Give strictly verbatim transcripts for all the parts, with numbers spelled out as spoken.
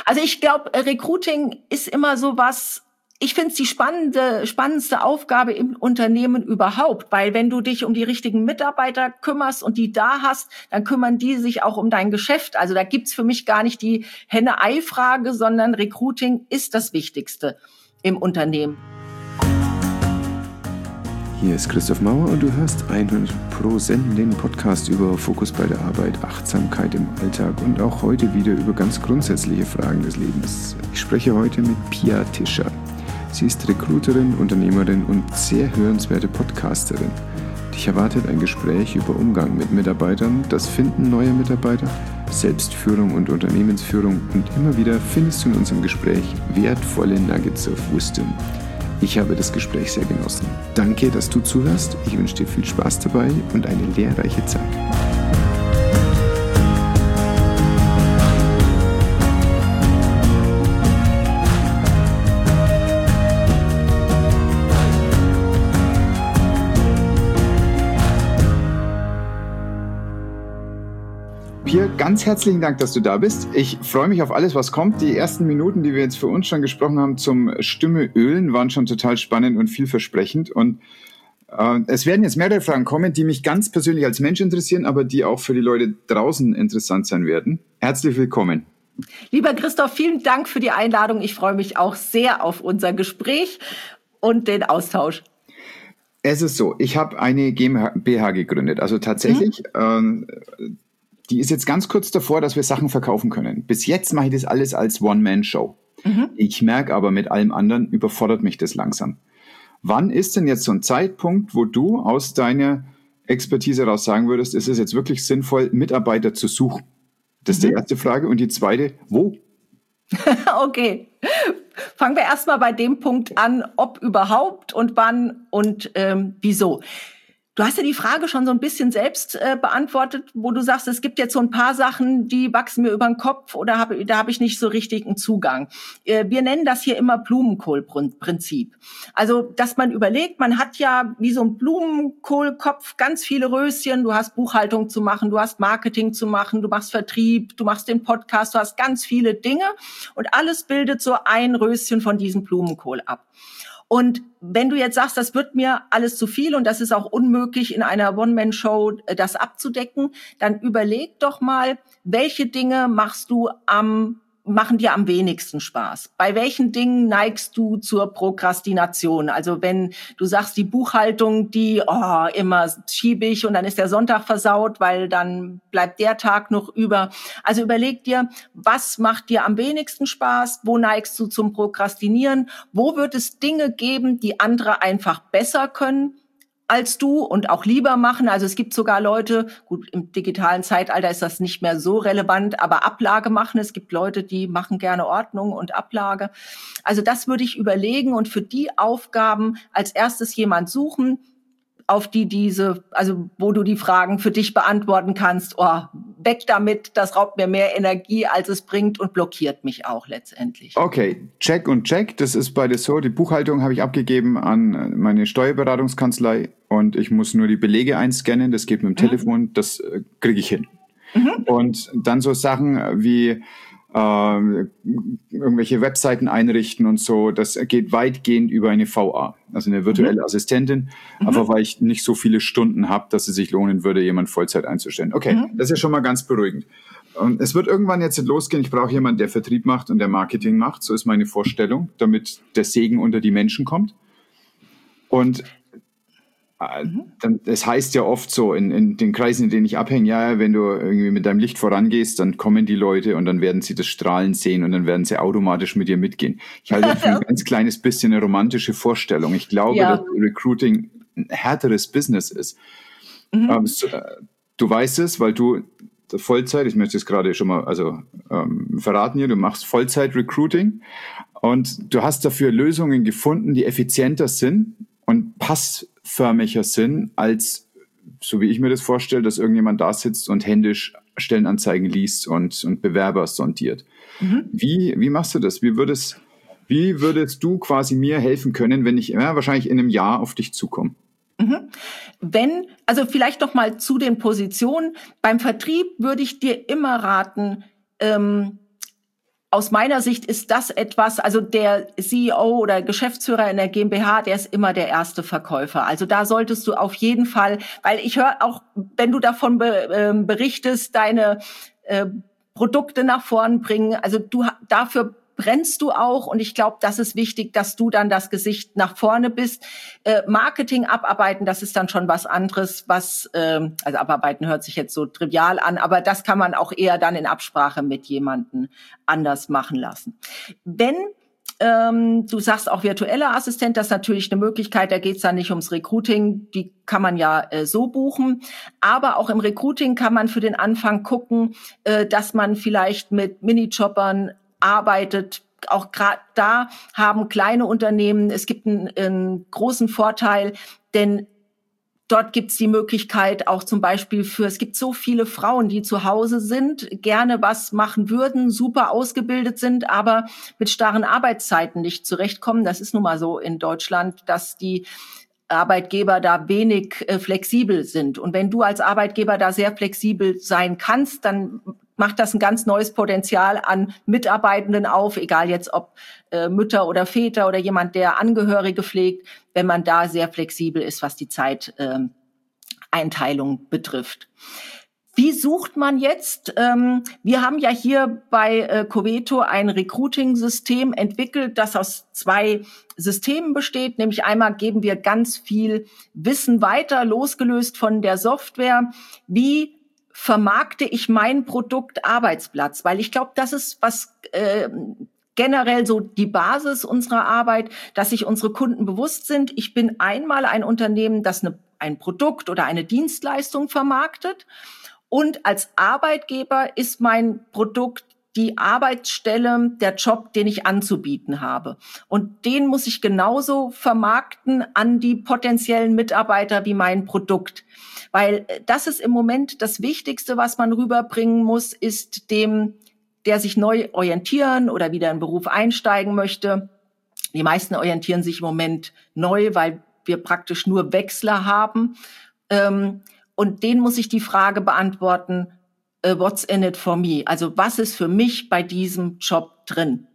Also ich glaube, Recruiting ist immer so was, ich finde es die spannende, spannendste Aufgabe im Unternehmen überhaupt, weil wenn du dich um die richtigen Mitarbeiter kümmerst und die da hast, dann kümmern die sich auch um dein Geschäft. Also da gibt's für mich gar nicht die Henne-Ei-Frage, sondern Recruiting ist das Wichtigste im Unternehmen. Hier ist Christoph Mauer und du hörst hundert Prozent den Podcast über Fokus bei der Arbeit, Achtsamkeit im Alltag und auch heute wieder über ganz grundsätzliche Fragen des Lebens. Ich spreche heute mit Pia Tischer. Sie ist Recruiterin, Unternehmerin und sehr hörenswerte Podcasterin. Dich erwartet ein Gespräch über Umgang mit Mitarbeitern, das Finden neuer Mitarbeiter, Selbstführung und Unternehmensführung und immer wieder findest du in unserem Gespräch wertvolle Nuggets of Wisdom. Ich habe das Gespräch sehr genossen. Danke, dass du zuhörst. Ich wünsche dir viel Spaß dabei und eine lehrreiche Zeit. Pia, ganz herzlichen Dank, dass du da bist. Ich freue mich auf alles, was kommt. Die ersten Minuten, die wir jetzt für uns schon gesprochen haben zum Stimme ölen, waren schon total spannend und vielversprechend. Und äh, es werden jetzt mehrere Fragen kommen, die mich ganz persönlich als Mensch interessieren, aber die auch für die Leute draußen interessant sein werden. Herzlich willkommen. Lieber Christoph, vielen Dank für die Einladung. Ich freue mich auch sehr auf unser Gespräch und den Austausch. Es ist so, ich habe eine GmbH gegründet. Also tatsächlich... Mhm. Äh, Die ist jetzt ganz kurz davor, dass wir Sachen verkaufen können. Bis jetzt mache ich das alles als One-Man-Show. Mhm. Ich merke aber, mit allem anderen überfordert mich das langsam. Wann ist denn jetzt so ein Zeitpunkt, wo du aus deiner Expertise heraus sagen würdest, ist es jetzt wirklich sinnvoll, Mitarbeiter zu suchen? Das ist mhm. die erste Frage. Und die zweite, wo? Okay. Fangen wir erstmal bei dem Punkt an, ob überhaupt und wann und ähm, wieso. Du hast ja die Frage schon so ein bisschen selbst äh, beantwortet, wo du sagst, es gibt jetzt so ein paar Sachen, die wachsen mir über den Kopf oder hab, da habe ich nicht so richtig einen Zugang. Äh, wir nennen das hier immer Blumenkohlprinzip. Also, dass man überlegt, man hat ja wie so ein Blumenkohlkopf ganz viele Röschen. Du hast Buchhaltung zu machen, du hast Marketing zu machen, du machst Vertrieb, du machst den Podcast, du hast ganz viele Dinge und alles bildet so ein Röschen von diesem Blumenkohl ab. Und wenn du jetzt sagst, das wird mir alles zu viel und das ist auch unmöglich, in einer One-Man-Show das abzudecken, dann überleg doch mal, welche Dinge machst du am, machen dir am wenigsten Spaß? Bei welchen Dingen neigst du zur Prokrastination? Also wenn du sagst, die Buchhaltung, die oh, immer schiebe ich und dann ist der Sonntag versaut, weil dann bleibt der Tag noch über. Also überleg dir, was macht dir am wenigsten Spaß? Wo neigst du zum Prokrastinieren? Wo wird es Dinge geben, die andere einfach besser können als du und auch lieber machen? Also es gibt sogar Leute, gut, im digitalen Zeitalter ist das nicht mehr so relevant, aber Ablage machen. Es gibt Leute, die machen gerne Ordnung und Ablage. Also das würde ich überlegen und für die Aufgaben als erstes jemand suchen, auf die diese, also wo du die Fragen für dich beantworten kannst. Oh, weg damit, das raubt mir mehr Energie, als es bringt und blockiert mich auch letztendlich. Okay, check und check. Das ist beides so. Die Buchhaltung habe ich abgegeben an meine Steuerberatungskanzlei und ich muss nur die Belege einscannen. Das geht mit dem mhm. Telefon, das äh, kriege ich hin. Mhm. Und dann so Sachen wie äh, irgendwelche Webseiten einrichten und so, das geht weitgehend über eine V A, also eine virtuelle mhm. Assistentin, mhm. aber weil ich nicht so viele Stunden habe, dass es sich lohnen würde, jemand Vollzeit einzustellen. Okay, mhm. das ist ja schon mal ganz beruhigend. Und es wird irgendwann jetzt losgehen, ich brauche jemanden, der Vertrieb macht und der Marketing macht, so ist meine Vorstellung, damit der Segen unter die Menschen kommt. Und Mhm. Dann, es heißt ja oft so in, in den Kreisen, in denen ich abhänge, ja, wenn du irgendwie mit deinem Licht vorangehst, dann kommen die Leute und dann werden sie das Strahlen sehen und dann werden sie automatisch mit dir mitgehen. Ich halte das für ein ganz kleines bisschen eine romantische Vorstellung. Ich glaube, ja. dass Recruiting ein härteres Business ist. Mhm. Ähm, so, du weißt es, weil du Vollzeit, ich möchte es gerade schon mal also ähm, verraten hier, du machst Vollzeit-Recruiting und du hast dafür Lösungen gefunden, die effizienter sind und passförmiger sind, als, so wie ich mir das vorstelle, dass irgendjemand da sitzt und händisch Stellenanzeigen liest und, und Bewerber sondiert. Mhm. Wie, wie machst du das? Wie würdest, wie würdest du quasi mir helfen können, wenn ich ja, wahrscheinlich in einem Jahr auf dich zukomme? Mhm. Wenn, also vielleicht noch mal zu den Positionen. Beim Vertrieb würde ich dir immer raten, ähm, aus meiner Sicht ist das etwas, also der C E O oder Geschäftsführer in der GmbH, der ist immer der erste Verkäufer. Also da solltest du auf jeden Fall, weil ich höre auch, wenn du davon be, äh, berichtest, deine äh, Produkte nach vorn bringen, also du dafür brennst du auch, und ich glaube, das ist wichtig, dass du dann das Gesicht nach vorne bist. Äh, Marketing abarbeiten, das ist dann schon was anderes, was, äh, also abarbeiten hört sich jetzt so trivial an, aber das kann man auch eher dann in Absprache mit jemandem anders machen lassen. Wenn ähm, du sagst auch virtueller Assistent, das ist natürlich eine Möglichkeit, da geht's dann nicht ums Recruiting, die kann man ja äh, so buchen, aber auch im Recruiting kann man für den Anfang gucken, äh, dass man vielleicht mit Minijobbern arbeitet. Auch gerade da haben kleine Unternehmen, es gibt einen, einen großen Vorteil, denn dort gibt's die Möglichkeit auch zum Beispiel für, es gibt so viele Frauen, die zu Hause sind, gerne was machen würden, super ausgebildet sind, aber mit starren Arbeitszeiten nicht zurechtkommen. Das ist nun mal so in Deutschland, dass die Arbeitgeber da wenig äh, flexibel sind. Und wenn du als Arbeitgeber da sehr flexibel sein kannst, dann macht das ein ganz neues Potenzial an Mitarbeitenden auf, egal jetzt ob äh, Mütter oder Väter oder jemand, der Angehörige pflegt, wenn man da sehr flexibel ist, was die Zeiteinteilung äh, betrifft. Wie sucht man jetzt? Ähm, wir haben ja hier bei äh, Coveto ein Recruiting-System entwickelt, das aus zwei Systemen besteht. Nämlich einmal geben wir ganz viel Wissen weiter, losgelöst von der Software. Wie vermarkte ich mein Produkt Arbeitsplatz? Weil ich glaube, das ist was äh, generell so die Basis unserer Arbeit, dass sich unsere Kunden bewusst sind. Ich bin einmal ein Unternehmen, das eine, ein Produkt oder eine Dienstleistung vermarktet. Und als Arbeitgeber ist mein Produkt die Arbeitsstelle, der Job, den ich anzubieten habe. Und den muss ich genauso vermarkten an die potenziellen Mitarbeiter wie mein Produkt. Weil das ist im Moment das Wichtigste, was man rüberbringen muss, ist dem, der sich neu orientieren oder wieder in den Beruf einsteigen möchte. Die meisten orientieren sich im Moment neu, weil wir praktisch nur Wechsler haben. Ähm, Und denen muss ich die Frage beantworten, uh, what's in it for me? Also was ist für mich bei diesem Job drin?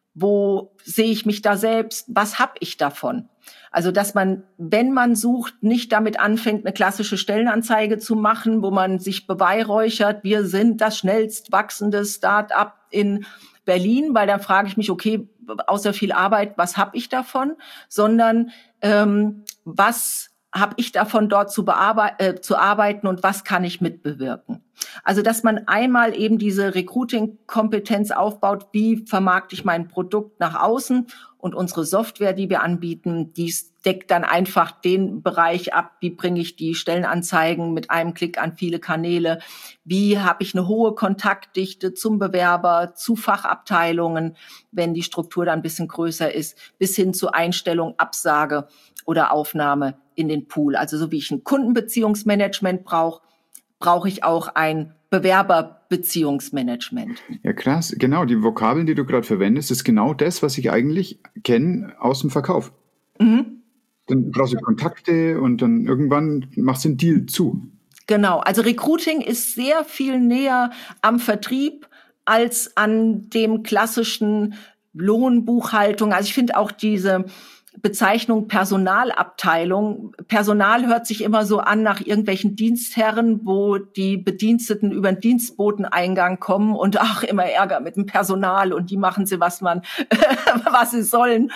Wo sehe ich mich da selbst? Was habe ich davon? Also dass man, wenn man sucht, nicht damit anfängt, eine klassische Stellenanzeige zu machen, wo man sich beweihräuchert, wir sind das schnellst wachsende Start-up in Berlin, weil da frage ich mich, okay, außer viel Arbeit, was habe ich davon? Sondern ähm, was habe ich davon, dort zu, bearbeiten, äh, zu arbeiten und was kann ich mitbewirken? Also, dass man einmal eben diese Recruiting-Kompetenz aufbaut, wie vermarkte ich mein Produkt nach außen, und unsere Software, die wir anbieten, die deckt dann einfach den Bereich ab, wie bringe ich die Stellenanzeigen mit einem Klick an viele Kanäle, wie habe ich eine hohe Kontaktdichte zum Bewerber, zu Fachabteilungen, wenn die Struktur dann ein bisschen größer ist, bis hin zu Einstellung, Absage oder Aufnahme in den Pool. Also so wie ich ein Kundenbeziehungsmanagement brauche, brauche ich auch ein Bewerberbeziehungsmanagement. Ja, krass. Genau, die Vokabeln, die du gerade verwendest, ist genau das, was ich eigentlich kenne aus dem Verkauf. Mhm. Dann brauchst du Kontakte und dann irgendwann machst du den Deal zu. Genau, also Recruiting ist sehr viel näher am Vertrieb als an dem klassischen Lohnbuchhaltung. Also ich finde auch diese Bezeichnung Personalabteilung. Personal hört sich immer so an nach irgendwelchen Dienstherren, wo die Bediensteten über den Dienstboteneingang kommen und ach, immer Ärger mit dem Personal und die machen sie, was man, was sie sollen.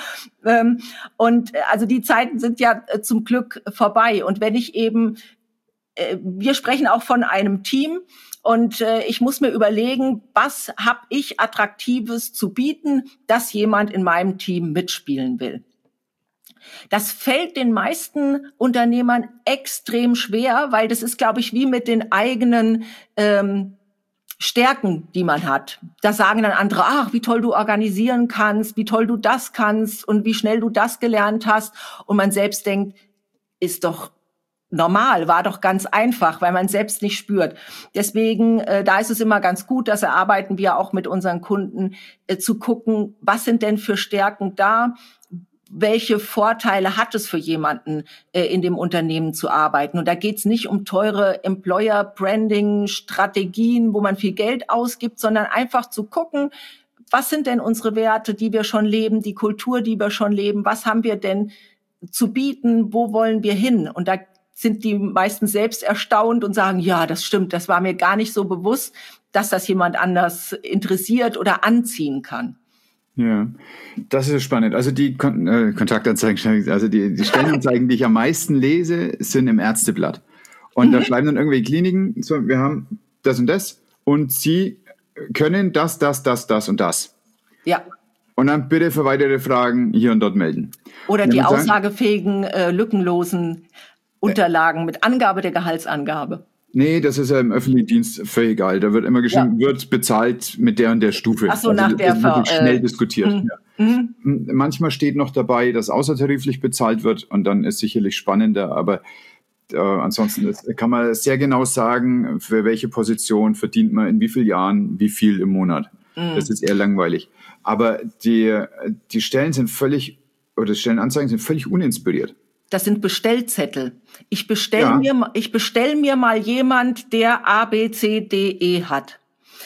Und also die Zeiten sind ja zum Glück vorbei. Und wenn ich eben, wir sprechen auch von einem Team, und äh, ich muss mir überlegen, was habe ich Attraktives zu bieten, dass jemand in meinem Team mitspielen will. Das fällt den meisten Unternehmern extrem schwer, weil das ist, glaube ich, wie mit den eigenen ähm, Stärken, die man hat. Da sagen dann andere, ach, wie toll du organisieren kannst, wie toll du das kannst und wie schnell du das gelernt hast. Und man selbst denkt, ist doch normal, war doch ganz einfach, weil man selbst nicht spürt. Deswegen, äh, da ist es immer ganz gut, das erarbeiten wir auch mit unseren Kunden, äh, zu gucken, was sind denn für Stärken da? Welche Vorteile hat es für jemanden, äh, in dem Unternehmen zu arbeiten? Und da geht's nicht um teure Employer-Branding-Strategien, wo man viel Geld ausgibt, sondern einfach zu gucken, Was sind denn unsere Werte, die wir schon leben, die Kultur, die wir schon leben? Was haben wir denn zu bieten? Wo wollen wir hin? Und da sind die meisten selbst erstaunt und sagen, ja, das stimmt, das war mir gar nicht so bewusst, dass das jemand anders interessiert oder anziehen kann. Ja, das ist spannend. Also die Kon- äh, Kontaktanzeigen, also die, die Stellenanzeigen, die ich am meisten lese, sind im Ärzteblatt. Und mhm. da schreiben dann irgendwelche Kliniken, so, wir haben das und das und Sie können das, das, das, das und das. Ja. Und dann bitte für weitere Fragen hier und dort melden. Oder die aussagefähigen, äh, lückenlosen Unterlagen äh, mit Angabe der Gehaltsangabe. Nee, das ist ja im öffentlichen Dienst völlig egal. Da wird immer geschrieben, ja. wird bezahlt mit der und der Stufe. Ach so, also nach der das wird Ver- schnell äh, diskutiert. mh, ja. mh. Manchmal steht noch dabei, dass außertariflich bezahlt wird und dann ist sicherlich spannender, aber äh, ansonsten ist, kann man sehr genau sagen, für welche Position verdient man in wie vielen Jahren wie viel im Monat. Mhm. Das ist eher langweilig. Aber die, die Stellen sind völlig, oder die Stellenanzeigen sind völlig uninspiriert. Das sind Bestellzettel. Ich bestell Ja. mir, ich bestell mir mal jemand, der A, B, C, D, E hat.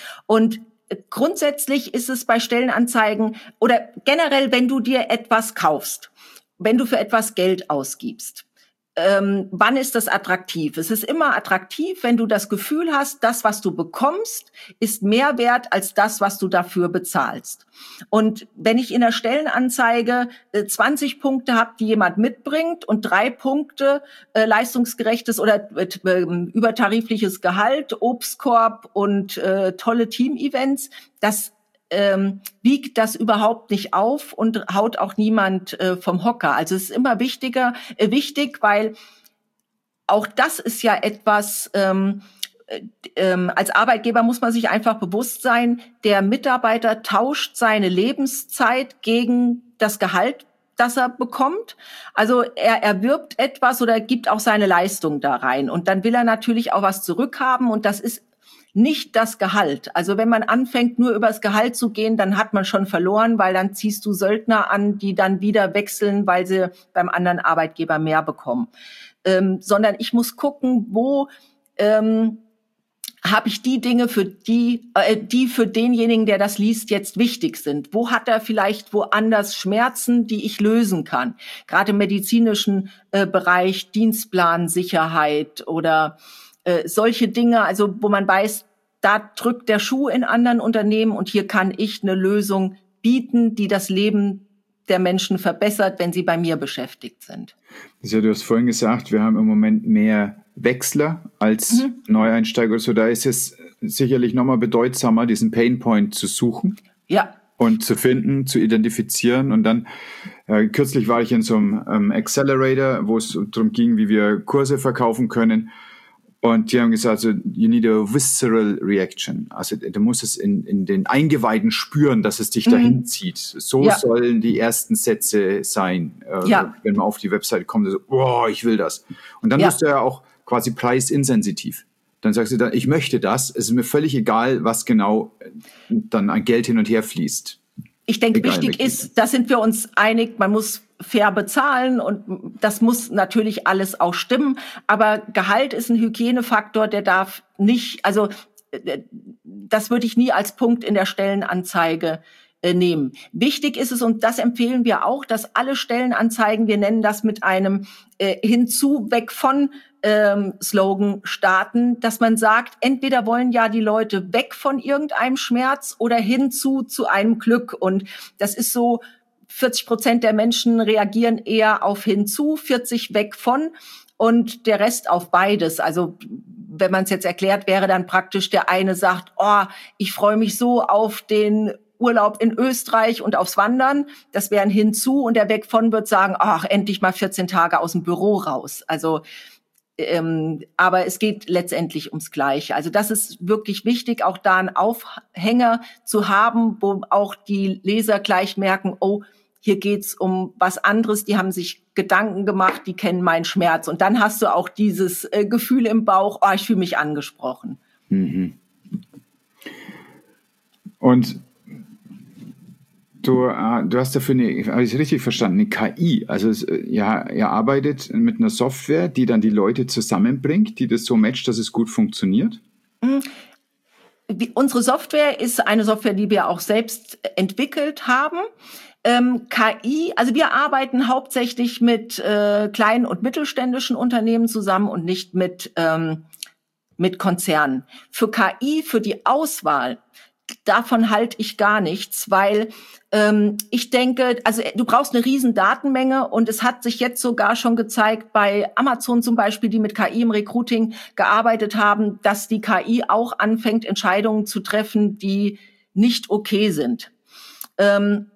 Und grundsätzlich ist es bei Stellenanzeigen oder generell, wenn du dir etwas kaufst, wenn du für etwas Geld ausgibst, ähm, wann ist das attraktiv? Es ist immer attraktiv, wenn du das Gefühl hast, das, was du bekommst, ist mehr wert als das, was du dafür bezahlst. Und wenn ich in der Stellenanzeige äh, zwanzig Punkte habe, die jemand mitbringt und drei Punkte äh, leistungsgerechtes oder äh, übertarifliches Gehalt, Obstkorb und äh, tolle Team-Events, das Ähm, wiegt das überhaupt nicht auf und haut auch niemand äh, vom Hocker. Also es ist immer wichtiger, äh, wichtig, weil auch das ist ja etwas, ähm, äh, ähm, als Arbeitgeber muss man sich einfach bewusst sein, der Mitarbeiter tauscht seine Lebenszeit gegen das Gehalt, das er bekommt. Also er erwirbt etwas oder gibt auch seine Leistung da rein. Und dann will er natürlich auch was zurückhaben und das ist nicht das Gehalt. Also wenn man anfängt, nur über das Gehalt zu gehen, dann hat man schon verloren, weil dann ziehst du Söldner an, die dann wieder wechseln, weil sie beim anderen Arbeitgeber mehr bekommen. Ähm, sondern ich muss gucken, wo ähm, habe ich die Dinge, für die, äh, die für denjenigen, der das liest, jetzt wichtig sind. Wo hat er vielleicht woanders Schmerzen, die ich lösen kann? Gerade im medizinischen äh, Bereich, Dienstplan, Sicherheit oder solche Dinge, also wo man weiß, da drückt der Schuh in anderen Unternehmen und hier kann ich eine Lösung bieten, die das Leben der Menschen verbessert, wenn sie bei mir beschäftigt sind. Ja, du hast vorhin gesagt, wir haben im Moment mehr Wechsler als mhm. Neueinsteiger. So, da ist es sicherlich nochmal bedeutsamer, diesen Painpoint zu suchen. Ja. Und zu finden, zu identifizieren. Und dann, äh, kürzlich war ich in so einem ähm, Accelerator, wo es darum ging, wie wir Kurse verkaufen können. Und die haben gesagt, so, you need a visceral reaction. Also du musst es in, in den Eingeweiden spüren, dass es dich mhm. dahin zieht. So ja. sollen die ersten Sätze sein, äh, ja. wenn man auf die Website kommt. So, oh, ich will das. Und dann ja. bist du ja auch quasi preisinsensitiv. Dann sagst du dann, ich möchte das. Es ist mir völlig egal, was genau dann an Geld hin und her fließt. Ich denke, egal, wichtig ist, da sind wir uns einig, man muss fair bezahlen und das muss natürlich alles auch stimmen. Aber Gehalt ist ein Hygienefaktor, der darf nicht, also das würde ich nie als Punkt in der Stellenanzeige äh, nehmen. Wichtig ist es, und das empfehlen wir auch, dass alle Stellenanzeigen, wir nennen das mit einem äh, hinzu, weg von ähm, Slogan starten, dass man sagt, entweder wollen ja die Leute weg von irgendeinem Schmerz oder hinzu zu einem Glück. Und das ist so, vierzig Prozent der Menschen reagieren eher auf hinzu, vierzig weg von und der Rest auf beides. Also wenn man es jetzt erklärt, wäre dann praktisch der eine sagt, oh, ich freue mich so auf den Urlaub in Österreich und aufs Wandern. Das wäre ein hinzu und der weg von wird sagen, ach, endlich mal vierzehn Tage aus dem Büro raus. Also ähm, aber es geht letztendlich ums Gleiche. Also das ist wirklich wichtig, auch da einen Aufhänger zu haben, wo auch die Leser gleich merken, oh, hier geht's um was anderes, die haben sich Gedanken gemacht, die kennen meinen Schmerz. Und dann hast du auch dieses äh, Gefühl im Bauch, oh, ich fühle mich angesprochen. Mhm. Und du, äh, du hast dafür eine, habe ich richtig verstanden, eine K I. Also es, ja, ihr arbeitet mit einer Software, die dann die Leute zusammenbringt, die das so matcht, dass es gut funktioniert? wie, unsere Software ist eine Software, die wir auch selbst entwickelt haben. Ähm, K I, also wir arbeiten hauptsächlich mit äh, kleinen und mittelständischen Unternehmen zusammen und nicht mit ähm, mit Konzernen. Für K I, für die Auswahl, davon halte ich gar nichts, weil ähm, ich denke, also du brauchst eine riesen Datenmenge und es hat sich jetzt sogar schon gezeigt, bei Amazon zum Beispiel, die mit K I im Recruiting gearbeitet haben, dass die K I auch anfängt, Entscheidungen zu treffen, die nicht okay sind. Ähm,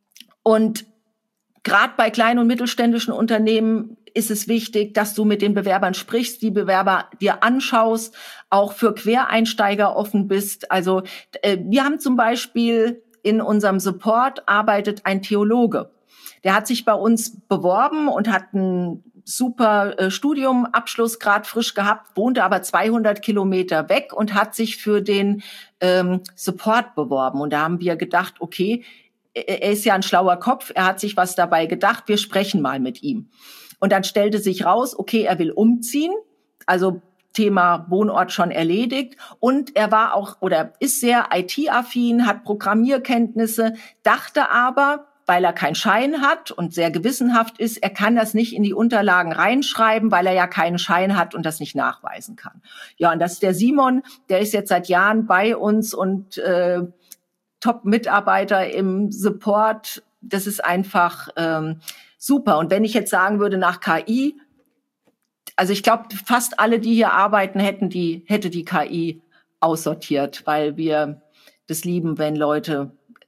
und gerade bei kleinen und mittelständischen Unternehmen ist es wichtig, dass du mit den Bewerbern sprichst, die Bewerber dir anschaust, auch für Quereinsteiger offen bist. Also äh, wir haben zum Beispiel in unserem Support arbeitet ein Theologe. Der hat sich bei uns beworben und hat einen super äh, Studiumabschluss gerade frisch gehabt, wohnte aber zweihundert Kilometer weg und hat sich für den ähm, Support beworben. Und da haben wir gedacht, okay, er ist ja ein schlauer Kopf, er hat sich was dabei gedacht, wir sprechen mal mit ihm. Und dann stellte sich raus, okay, er will umziehen, also Thema Wohnort schon erledigt. Und er war auch oder ist sehr I T-affin, hat Programmierkenntnisse, dachte aber, weil er keinen Schein hat und sehr gewissenhaft ist, er kann das nicht in die Unterlagen reinschreiben, weil er ja keinen Schein hat und das nicht nachweisen kann. Ja, und das ist der Simon, der ist jetzt seit Jahren bei uns und äh, Top-Mitarbeiter im Support. Das ist einfach ähm, super. Und wenn ich jetzt sagen würde nach K I, also ich glaube, fast alle, die hier arbeiten, hätten die, hätte die K I aussortiert, weil wir das lieben, wenn Leute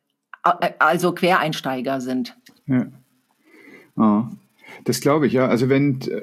also Quereinsteiger sind. Ja. Oh. Das glaube ich, ja. Also wenn äh,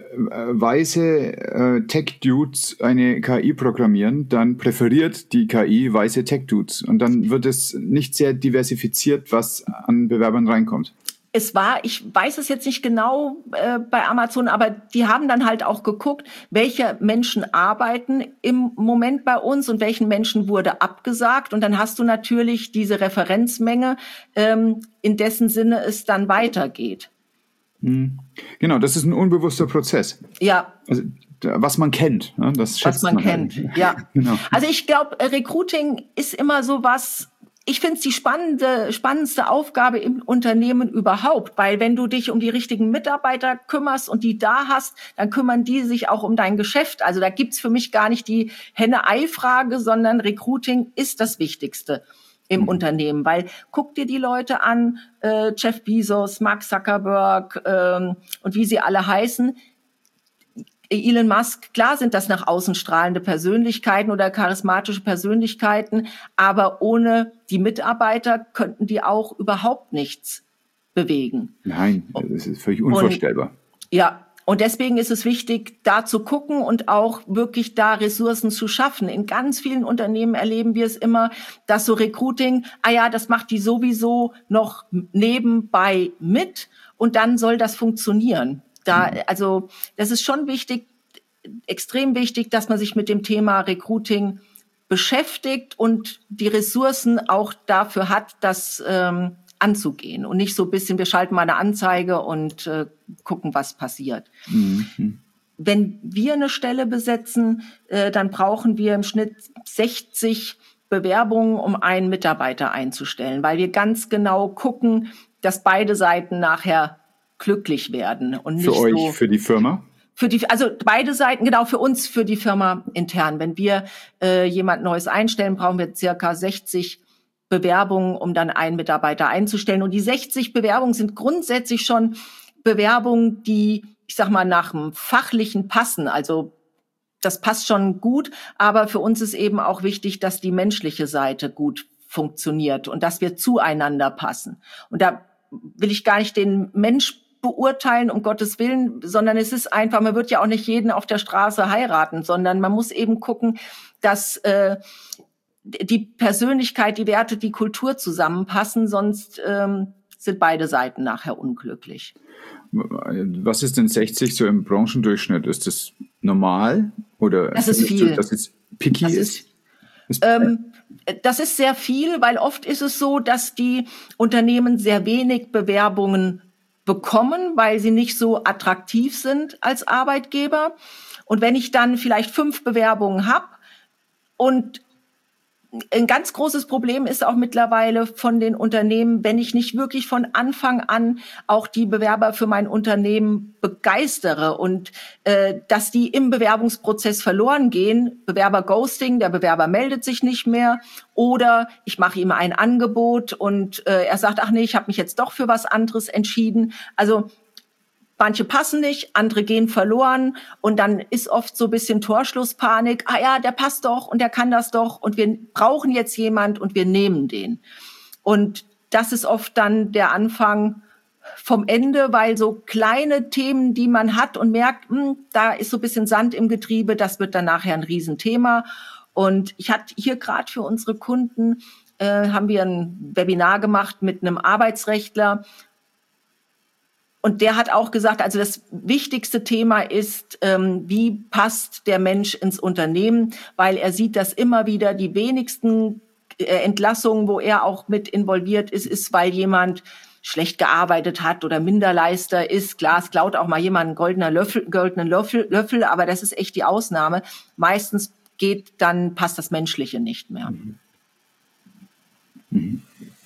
weiße äh, Tech-Dudes eine K I programmieren, dann präferiert die K I weiße Tech-Dudes. Und dann wird es nicht sehr diversifiziert, was an Bewerbern reinkommt. Es war, ich weiß es jetzt nicht genau äh, bei Amazon, aber die haben dann halt auch geguckt, welche Menschen arbeiten im Moment bei uns und welchen Menschen wurde abgesagt. Und dann hast du natürlich diese Referenzmenge, ähm, in dessen Sinne es dann weitergeht. Genau, das ist ein unbewusster Prozess. Ja. Also, was man kennt, ne? Das schätzt was man, man kennt, halt. ja. Genau. Also ich glaube, Recruiting ist immer so was, ich finde es die spannende, spannendste Aufgabe im Unternehmen überhaupt, weil wenn du dich um die richtigen Mitarbeiter kümmerst und die da hast, dann kümmern die sich auch um dein Geschäft. Also da gibt's für mich gar nicht die Henne-Ei-Frage, sondern Recruiting ist das Wichtigste im mhm. Unternehmen, weil guck dir die Leute an, äh, Jeff Bezos, Mark Zuckerberg ähm, und wie sie alle heißen, Elon Musk, klar sind das nach außen strahlende Persönlichkeiten oder charismatische Persönlichkeiten, aber ohne die Mitarbeiter könnten die auch überhaupt nichts bewegen. Nein, das ist völlig unvorstellbar. Und, ja, und deswegen ist es wichtig, da zu gucken und auch wirklich da Ressourcen zu schaffen. In ganz vielen Unternehmen erleben wir es immer, dass so Recruiting, ah ja, das macht die sowieso noch nebenbei mit und dann soll das funktionieren. Da, also, das ist schon wichtig, extrem wichtig, dass man sich mit dem Thema Recruiting beschäftigt und die Ressourcen auch dafür hat, das ähm, anzugehen und nicht so ein bisschen, wir schalten mal eine Anzeige und äh, gucken, was passiert. Mhm. Wenn wir eine Stelle besetzen, äh, dann brauchen wir im Schnitt sechzig Bewerbungen, um einen Mitarbeiter einzustellen, weil wir ganz genau gucken, dass beide Seiten nachher glücklich werden und nicht für euch, so für die Firma? Für die, also beide Seiten, genau, für uns, für die Firma intern. Wenn wir äh, jemand Neues einstellen, brauchen wir circa sechzig Bewerbungen, um dann einen Mitarbeiter einzustellen. Und die sechzig Bewerbungen sind grundsätzlich schon Bewerbungen, die, ich sag mal, nach dem Fachlichen passen. Also das passt schon gut, aber für uns ist eben auch wichtig, dass die menschliche Seite gut funktioniert und dass wir zueinander passen. Und da will ich gar nicht den Mensch beurteilen, um Gottes Willen, sondern es ist einfach, man wird ja auch nicht jeden auf der Straße heiraten, sondern man muss eben gucken, dass äh, die Persönlichkeit, die Werte, die Kultur zusammenpassen, sonst ähm, sind beide Seiten nachher unglücklich. Was ist denn sechzig so im Branchendurchschnitt? Ist das normal? Oder das ist viel. So, dass es picky das ist? ist ähm, das ist sehr viel, weil oft ist es so, dass die Unternehmen sehr wenig Bewerbungen bekommen, weil sie nicht so attraktiv sind als Arbeitgeber. Und wenn ich dann vielleicht fünf Bewerbungen habe und ein ganz großes Problem ist auch mittlerweile von den Unternehmen, wenn ich nicht wirklich von Anfang an auch die Bewerber für mein Unternehmen begeistere und äh, dass die im Bewerbungsprozess verloren gehen. Bewerber-Ghosting, der Bewerber meldet sich nicht mehr oder ich mache ihm ein Angebot und äh, er sagt, ach nee, ich habe mich jetzt doch für was anderes entschieden. Also manche passen nicht, andere gehen verloren und dann ist oft so ein bisschen Torschlusspanik. Ah ja, der passt doch und der kann das doch und wir brauchen jetzt jemand und wir nehmen den. Und das ist oft dann der Anfang vom Ende, weil so kleine Themen, die man hat und merkt, mh, da ist so ein bisschen Sand im Getriebe, das wird dann nachher ein Riesenthema. Und ich hatte hier gerade für unsere Kunden, äh, haben wir ein Webinar gemacht mit einem Arbeitsrechtler. Und der hat auch gesagt, also das wichtigste Thema ist, ähm, wie passt der Mensch ins Unternehmen, weil er sieht, dass immer wieder die wenigsten äh, Entlassungen, wo er auch mit involviert ist, ist, weil jemand schlecht gearbeitet hat oder Minderleister ist. Klar, es klaut auch mal jemand einen goldenen Löffel, goldenen Löffel, Löffel, aber das ist echt die Ausnahme. Meistens geht dann, passt das Menschliche nicht mehr. Mhm. Mhm.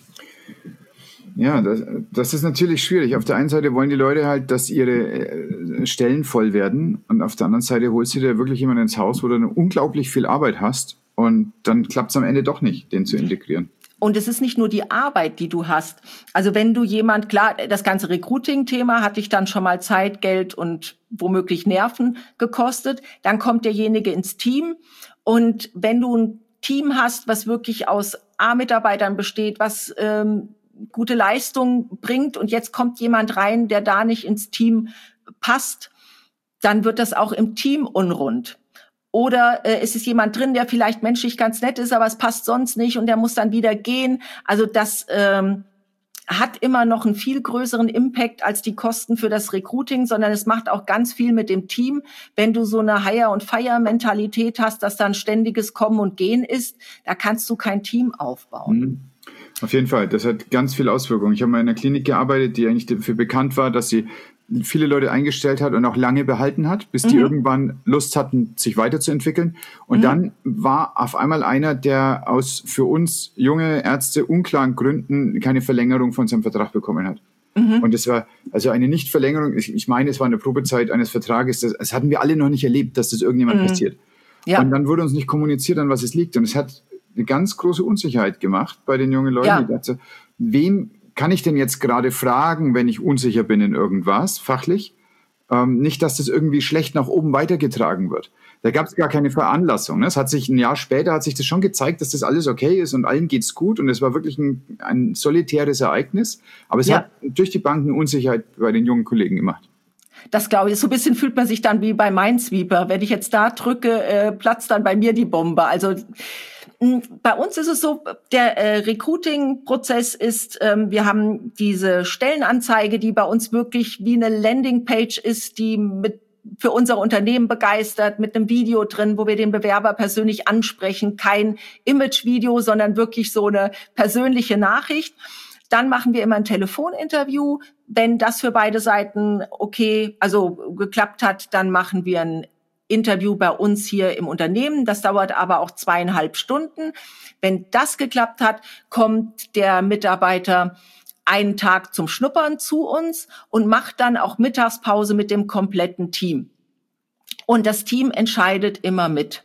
Ja, das, das ist natürlich schwierig. Auf der einen Seite wollen die Leute halt, dass ihre äh, Stellen voll werden und auf der anderen Seite holst du dir wirklich jemanden ins Haus, wo du eine unglaublich viel Arbeit hast und dann klappt es am Ende doch nicht, den zu integrieren. Und es ist nicht nur die Arbeit, die du hast. Also wenn du jemand, klar, das ganze Recruiting-Thema hat dich dann schon mal Zeit, Geld und womöglich Nerven gekostet, dann kommt derjenige ins Team und wenn du ein Team hast, was wirklich aus A-Mitarbeitern besteht, was ähm, gute Leistung bringt und jetzt kommt jemand rein, der da nicht ins Team passt, dann wird das auch im Team unrund. Oder äh, ist es jemand drin, der vielleicht menschlich ganz nett ist, aber es passt sonst nicht und der muss dann wieder gehen. Also das ähm, hat immer noch einen viel größeren Impact als die Kosten für das Recruiting, sondern es macht auch ganz viel mit dem Team. Wenn du so eine Hire- und Fire-Mentalität hast, dass da ein ständiges Kommen und Gehen ist, da kannst du kein Team aufbauen. Mhm. Auf jeden Fall, das hat ganz viel Auswirkungen. Ich habe mal in einer Klinik gearbeitet, die eigentlich dafür bekannt war, dass sie viele Leute eingestellt hat und auch lange behalten hat, bis die mhm. irgendwann Lust hatten, sich weiterzuentwickeln. Und mhm. dann war auf einmal einer, der aus für uns junge Ärzte unklaren Gründen keine Verlängerung von seinem Vertrag bekommen hat. Mhm. Und es war also eine Nichtverlängerung. Ich, ich meine, es war eine Probezeit eines Vertrages. Das, das hatten wir alle noch nicht erlebt, dass das irgendjemand mhm. passiert. Ja. Und dann wurde uns nicht kommuniziert, an was es liegt. Und es hat eine ganz große Unsicherheit gemacht bei den jungen Leuten. Ja. Die dachte, wem kann ich denn jetzt gerade fragen, wenn ich unsicher bin in irgendwas, fachlich? Ähm, nicht, dass das irgendwie schlecht nach oben weitergetragen wird. Da gab es gar keine Veranlassung. Ne? Es hat sich ein Jahr später hat sich das schon gezeigt, dass das alles okay ist und allen geht's gut und es war wirklich ein, ein solitäres Ereignis. Aber es ja. hat durch die Bank eine Unsicherheit bei den jungen Kollegen gemacht. Das glaube ich, so ein bisschen fühlt man sich dann wie bei Minesweeper. Wenn ich jetzt da drücke, äh, platzt dann bei mir die Bombe. Also bei uns ist es so, der äh, Recruiting-Prozess ist, ähm, wir haben diese Stellenanzeige, die bei uns wirklich wie eine Landingpage ist, die mit für unser Unternehmen begeistert, mit einem Video drin, wo wir den Bewerber persönlich ansprechen. Kein Image-Video, sondern wirklich so eine persönliche Nachricht. Dann machen wir immer ein Telefoninterview. Wenn das für beide Seiten okay, also geklappt hat, dann machen wir ein Interview bei uns hier im Unternehmen. Das dauert aber auch zweieinhalb Stunden. Wenn das geklappt hat, kommt der Mitarbeiter einen Tag zum Schnuppern zu uns und macht dann auch Mittagspause mit dem kompletten Team. Und das Team entscheidet immer mit.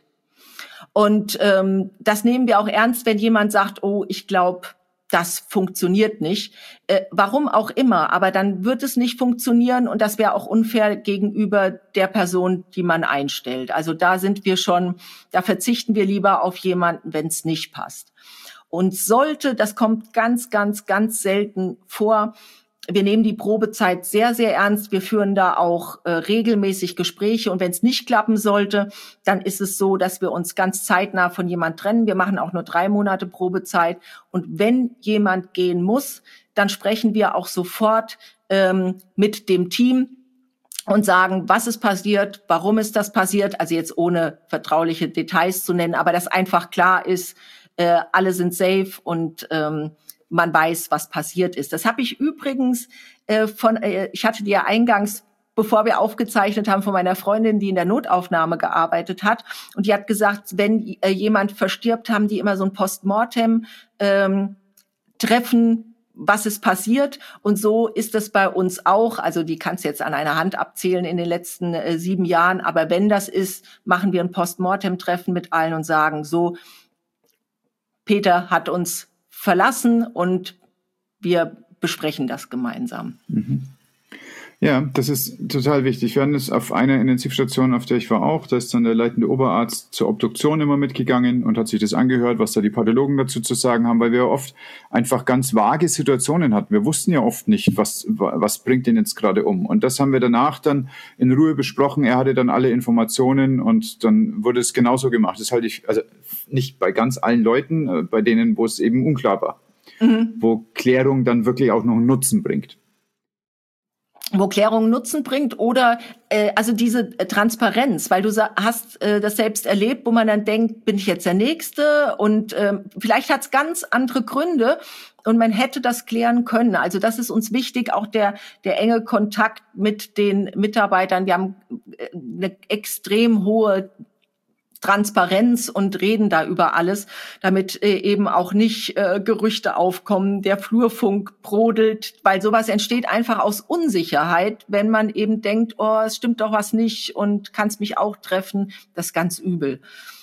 Und ähm, das nehmen wir auch ernst, wenn jemand sagt, oh, ich glaube, das funktioniert nicht. Äh, warum auch immer, aber dann wird es nicht funktionieren und das wäre auch unfair gegenüber der Person, die man einstellt. Also da sind wir schon, da verzichten wir lieber auf jemanden, wenn es nicht passt. Und sollte, das kommt ganz, ganz, ganz selten vor, wir nehmen die Probezeit sehr, sehr ernst. Wir führen da auch äh, regelmäßig Gespräche. Und wenn es nicht klappen sollte, dann ist es so, dass wir uns ganz zeitnah von jemand trennen. Wir machen auch nur drei Monate Probezeit. Und wenn jemand gehen muss, dann sprechen wir auch sofort ähm, mit dem Team und sagen, was ist passiert, warum ist das passiert. Also jetzt ohne vertrauliche Details zu nennen, aber dass einfach klar ist, äh, alle sind safe und ähm, man weiß, was passiert ist. Das habe ich übrigens äh, von, äh, ich hatte dir eingangs bevor wir aufgezeichnet haben, von meiner Freundin, die in der Notaufnahme gearbeitet hat. Und die hat gesagt, wenn äh, jemand verstirbt, haben die immer so ein Postmortem ähm, treffen, was ist passiert. Und so ist es bei uns auch. Also die kannst du jetzt an einer Hand abzählen in den letzten äh, sieben Jahren. Aber wenn das ist, machen wir ein Postmortem-Treffen mit allen und sagen, so, Peter hat uns verlassen und wir besprechen das gemeinsam. Mhm. Ja, das ist total wichtig. Wir hatten das auf einer Intensivstation, auf der ich war auch, da ist dann der leitende Oberarzt zur Obduktion immer mitgegangen und hat sich das angehört, was da die Pathologen dazu zu sagen haben, weil wir oft einfach ganz vage Situationen hatten. Wir wussten ja oft nicht, was, was bringt den jetzt gerade um. Und das haben wir danach dann in Ruhe besprochen. Er hatte dann alle Informationen und dann wurde es genauso gemacht. Das halte ich, also nicht bei ganz allen Leuten, bei denen, wo es eben unklar war, mhm. wo Klärung dann wirklich auch noch einen Nutzen bringt. Wo Klärung Nutzen bringt oder äh, also diese äh, Transparenz, weil du sa- hast äh, das selbst erlebt, wo man dann denkt, bin ich jetzt der Nächste und äh, vielleicht hat es ganz andere Gründe und man hätte das klären können. Also das ist uns wichtig, auch der der enge Kontakt mit den Mitarbeitern. Wir haben äh, eine extrem hohe Transparenz und reden da über alles, damit äh, eben auch nicht äh, Gerüchte aufkommen, der Flurfunk brodelt, weil sowas entsteht einfach aus Unsicherheit, wenn man eben denkt, oh, es stimmt doch was nicht und kann es mich auch treffen, das ist ganz übel.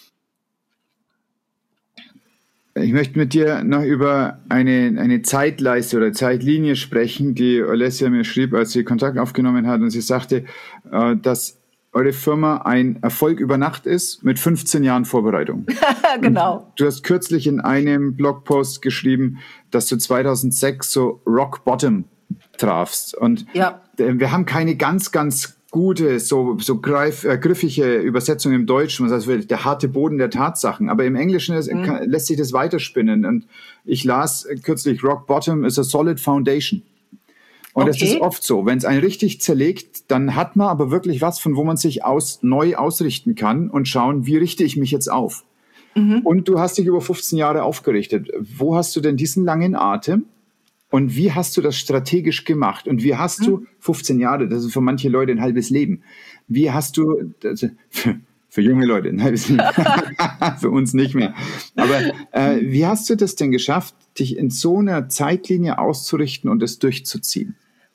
Ich möchte mit dir noch über eine, eine Zeitleiste oder Zeitlinie sprechen, die Alessia mir schrieb, als sie Kontakt aufgenommen hat und sie sagte, äh, dass eure Firma ein Erfolg über Nacht ist mit fünfzehn Jahren Vorbereitung. Genau. Du hast kürzlich in einem Blogpost geschrieben, dass du zweitausendsechs so Rock Bottom trafst. Und ja. wir haben keine ganz, ganz gute, so, so greif, äh, griffige Übersetzung im Deutschen. Das heißt, der harte Boden der Tatsachen. Aber im Englischen ist, mhm. kann, lässt sich das weiterspinnen. Und ich las kürzlich, Rock Bottom is a solid foundation. Und okay. Das ist oft so. Wenn es einen richtig zerlegt, dann hat man aber wirklich was, von wo man sich aus, neu ausrichten kann und schauen, wie richte ich mich jetzt auf? Mhm. Und du hast dich über fünfzehn Jahre aufgerichtet. Wo hast du denn diesen langen Atem? Und wie hast du das strategisch gemacht? Und wie hast mhm. du fünfzehn Jahre, das ist für manche Leute ein halbes Leben. Wie hast du, also für, für junge Leute ein halbes Leben, für uns nicht mehr. Aber äh, wie hast du das denn geschafft, dich in so einer Zeitlinie auszurichten und es durchzuziehen?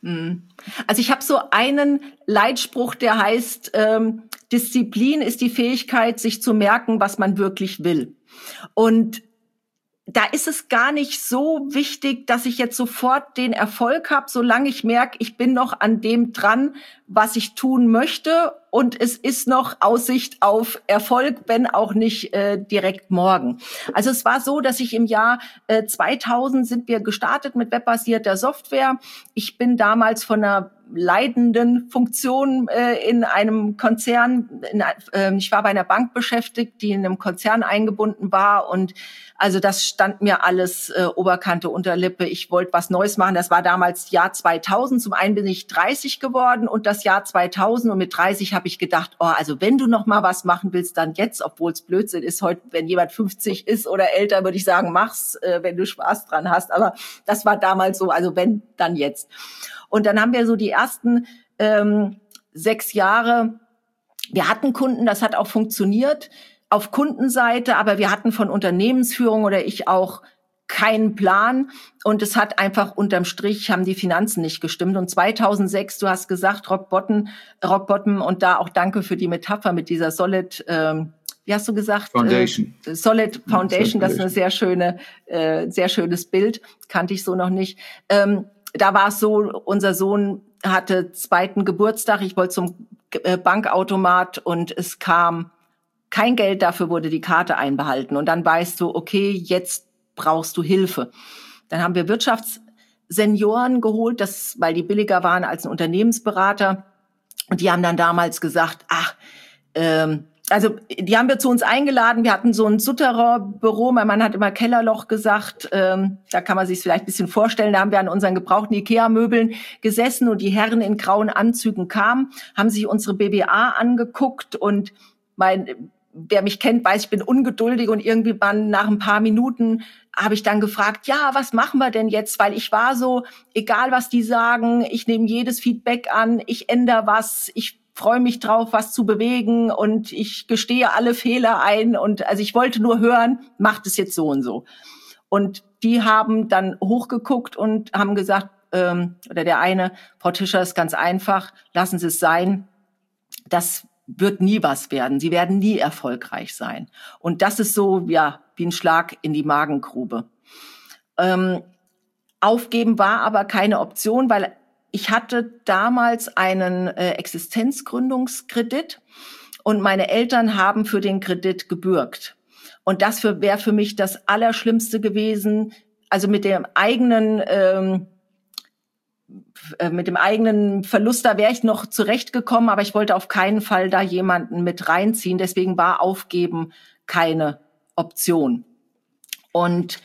Also ich habe so einen Leitspruch, der heißt, ähm, Disziplin ist die Fähigkeit, sich zu merken, was man wirklich will. Und da ist es gar nicht so wichtig, dass ich jetzt sofort den Erfolg habe, solange ich merke, ich bin noch an dem dran, was ich tun möchte und es ist noch Aussicht auf Erfolg, wenn auch nicht äh, direkt morgen. Also es war so, dass ich im Jahr äh, zweitausend sind wir gestartet mit webbasierter Software. Ich bin damals von einer leitenden Funktion äh, in einem Konzern, in, äh, ich war bei einer Bank beschäftigt, die in einem Konzern eingebunden war und also das stand mir alles äh, Oberkante, Unterlippe. Ich wollte was Neues machen. Das war damals Jahr zweitausend. Zum einen bin ich dreißig geworden und das Jahr zweitausend und mit dreißig habe ich gedacht, oh, also wenn du noch mal was machen willst, dann jetzt, obwohl es Blödsinn ist. Heute, wenn jemand fünfzig ist oder älter, würde ich sagen, mach's, äh, wenn du Spaß dran hast. Aber das war damals so, also wenn, dann jetzt. Und dann haben wir so die ersten ähm, sechs Jahre, wir hatten Kunden, das hat auch funktioniert auf Kundenseite, aber wir hatten von Unternehmensführung oder ich auch keinen Plan und es hat einfach unterm Strich haben die Finanzen nicht gestimmt und zweitausendsechs, du hast gesagt, Rock Bottom, Rock Bottom und da auch danke für die Metapher mit dieser Solid, ähm, wie hast du gesagt? Foundation. Äh, Solid Foundation, das ist eine sehr schöne, äh, sehr schönes Bild, kannte ich so noch nicht. Ähm, da war es so, unser Sohn hatte zweiten Geburtstag, ich wollte zum äh, Bankautomat und es kam kein Geld, dafür wurde die Karte einbehalten. Und dann weißt du, okay, jetzt brauchst du Hilfe. Dann haben wir Wirtschaftssenioren geholt, das, weil die billiger waren als ein Unternehmensberater. Und die haben dann damals gesagt, ach, ähm, also die haben wir zu uns eingeladen. Wir hatten so ein Souterrain-Büro. Mein Mann hat immer Kellerloch gesagt. Ähm, da kann man sich vielleicht ein bisschen vorstellen. Da haben wir an unseren gebrauchten Ikea-Möbeln gesessen und die Herren in grauen Anzügen kamen, haben sich unsere B W A angeguckt und mein wer mich kennt, weiß, ich bin ungeduldig und irgendwie dann nach ein paar Minuten habe ich dann gefragt, ja, was machen wir denn jetzt? Weil ich war so, egal was die sagen, ich nehme jedes Feedback an, ich ändere was, ich freue mich drauf, was zu bewegen und ich gestehe alle Fehler ein und also ich wollte nur hören, macht es jetzt so und so. Und die haben dann hochgeguckt und haben gesagt, ähm, oder der eine, Frau Tischer, ist ganz einfach, lassen Sie es sein, das wird nie was werden. Sie werden nie erfolgreich sein. Und das ist so, ja, wie ein Schlag in die Magengrube. Ähm, aufgeben war aber keine Option, weil ich hatte damals einen äh, Existenzgründungskredit und meine Eltern haben für den Kredit gebürgt. Und das wäre für mich das Allerschlimmste gewesen, also mit dem eigenen ähm, mit dem eigenen Verlust, da wäre ich noch zurechtgekommen, aber ich wollte auf keinen Fall da jemanden mit reinziehen. Deswegen war Aufgeben keine Option. Und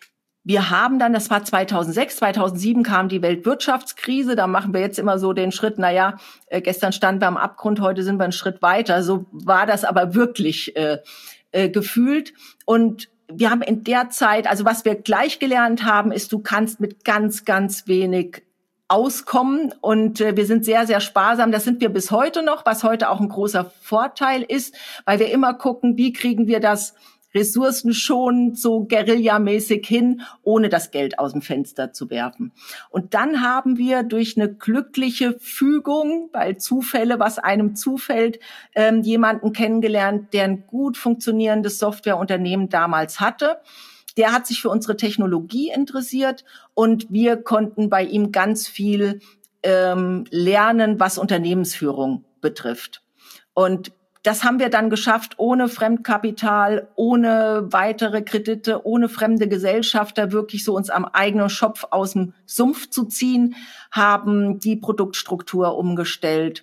wir haben dann, das war zweitausendsechs, zweitausendsieben kam die Weltwirtschaftskrise. Da machen wir jetzt immer so den Schritt, naja, äh, gestern standen wir am Abgrund, heute sind wir einen Schritt weiter. So war das aber wirklich äh, äh, gefühlt. Und wir haben in der Zeit, also was wir gleich gelernt haben, ist, du kannst mit ganz, ganz wenig auskommen und äh, wir sind sehr, sehr sparsam. Das sind wir bis heute noch, was heute auch ein großer Vorteil ist, weil wir immer gucken, wie kriegen wir das ressourcenschonend, so guerillamäßig hin, ohne das Geld aus dem Fenster zu werfen. Und dann haben wir durch eine glückliche Fügung, weil Zufälle, was einem zufällt, ähm, jemanden kennengelernt, der ein gut funktionierendes Softwareunternehmen damals hatte. Der hat sich für unsere Technologie interessiert und wir konnten bei ihm ganz viel ähm, lernen, was Unternehmensführung betrifft. Und das haben wir dann geschafft, ohne Fremdkapital, ohne weitere Kredite, ohne fremde Gesellschafter, wirklich so uns am eigenen Schopf aus dem Sumpf zu ziehen, haben die Produktstruktur umgestellt,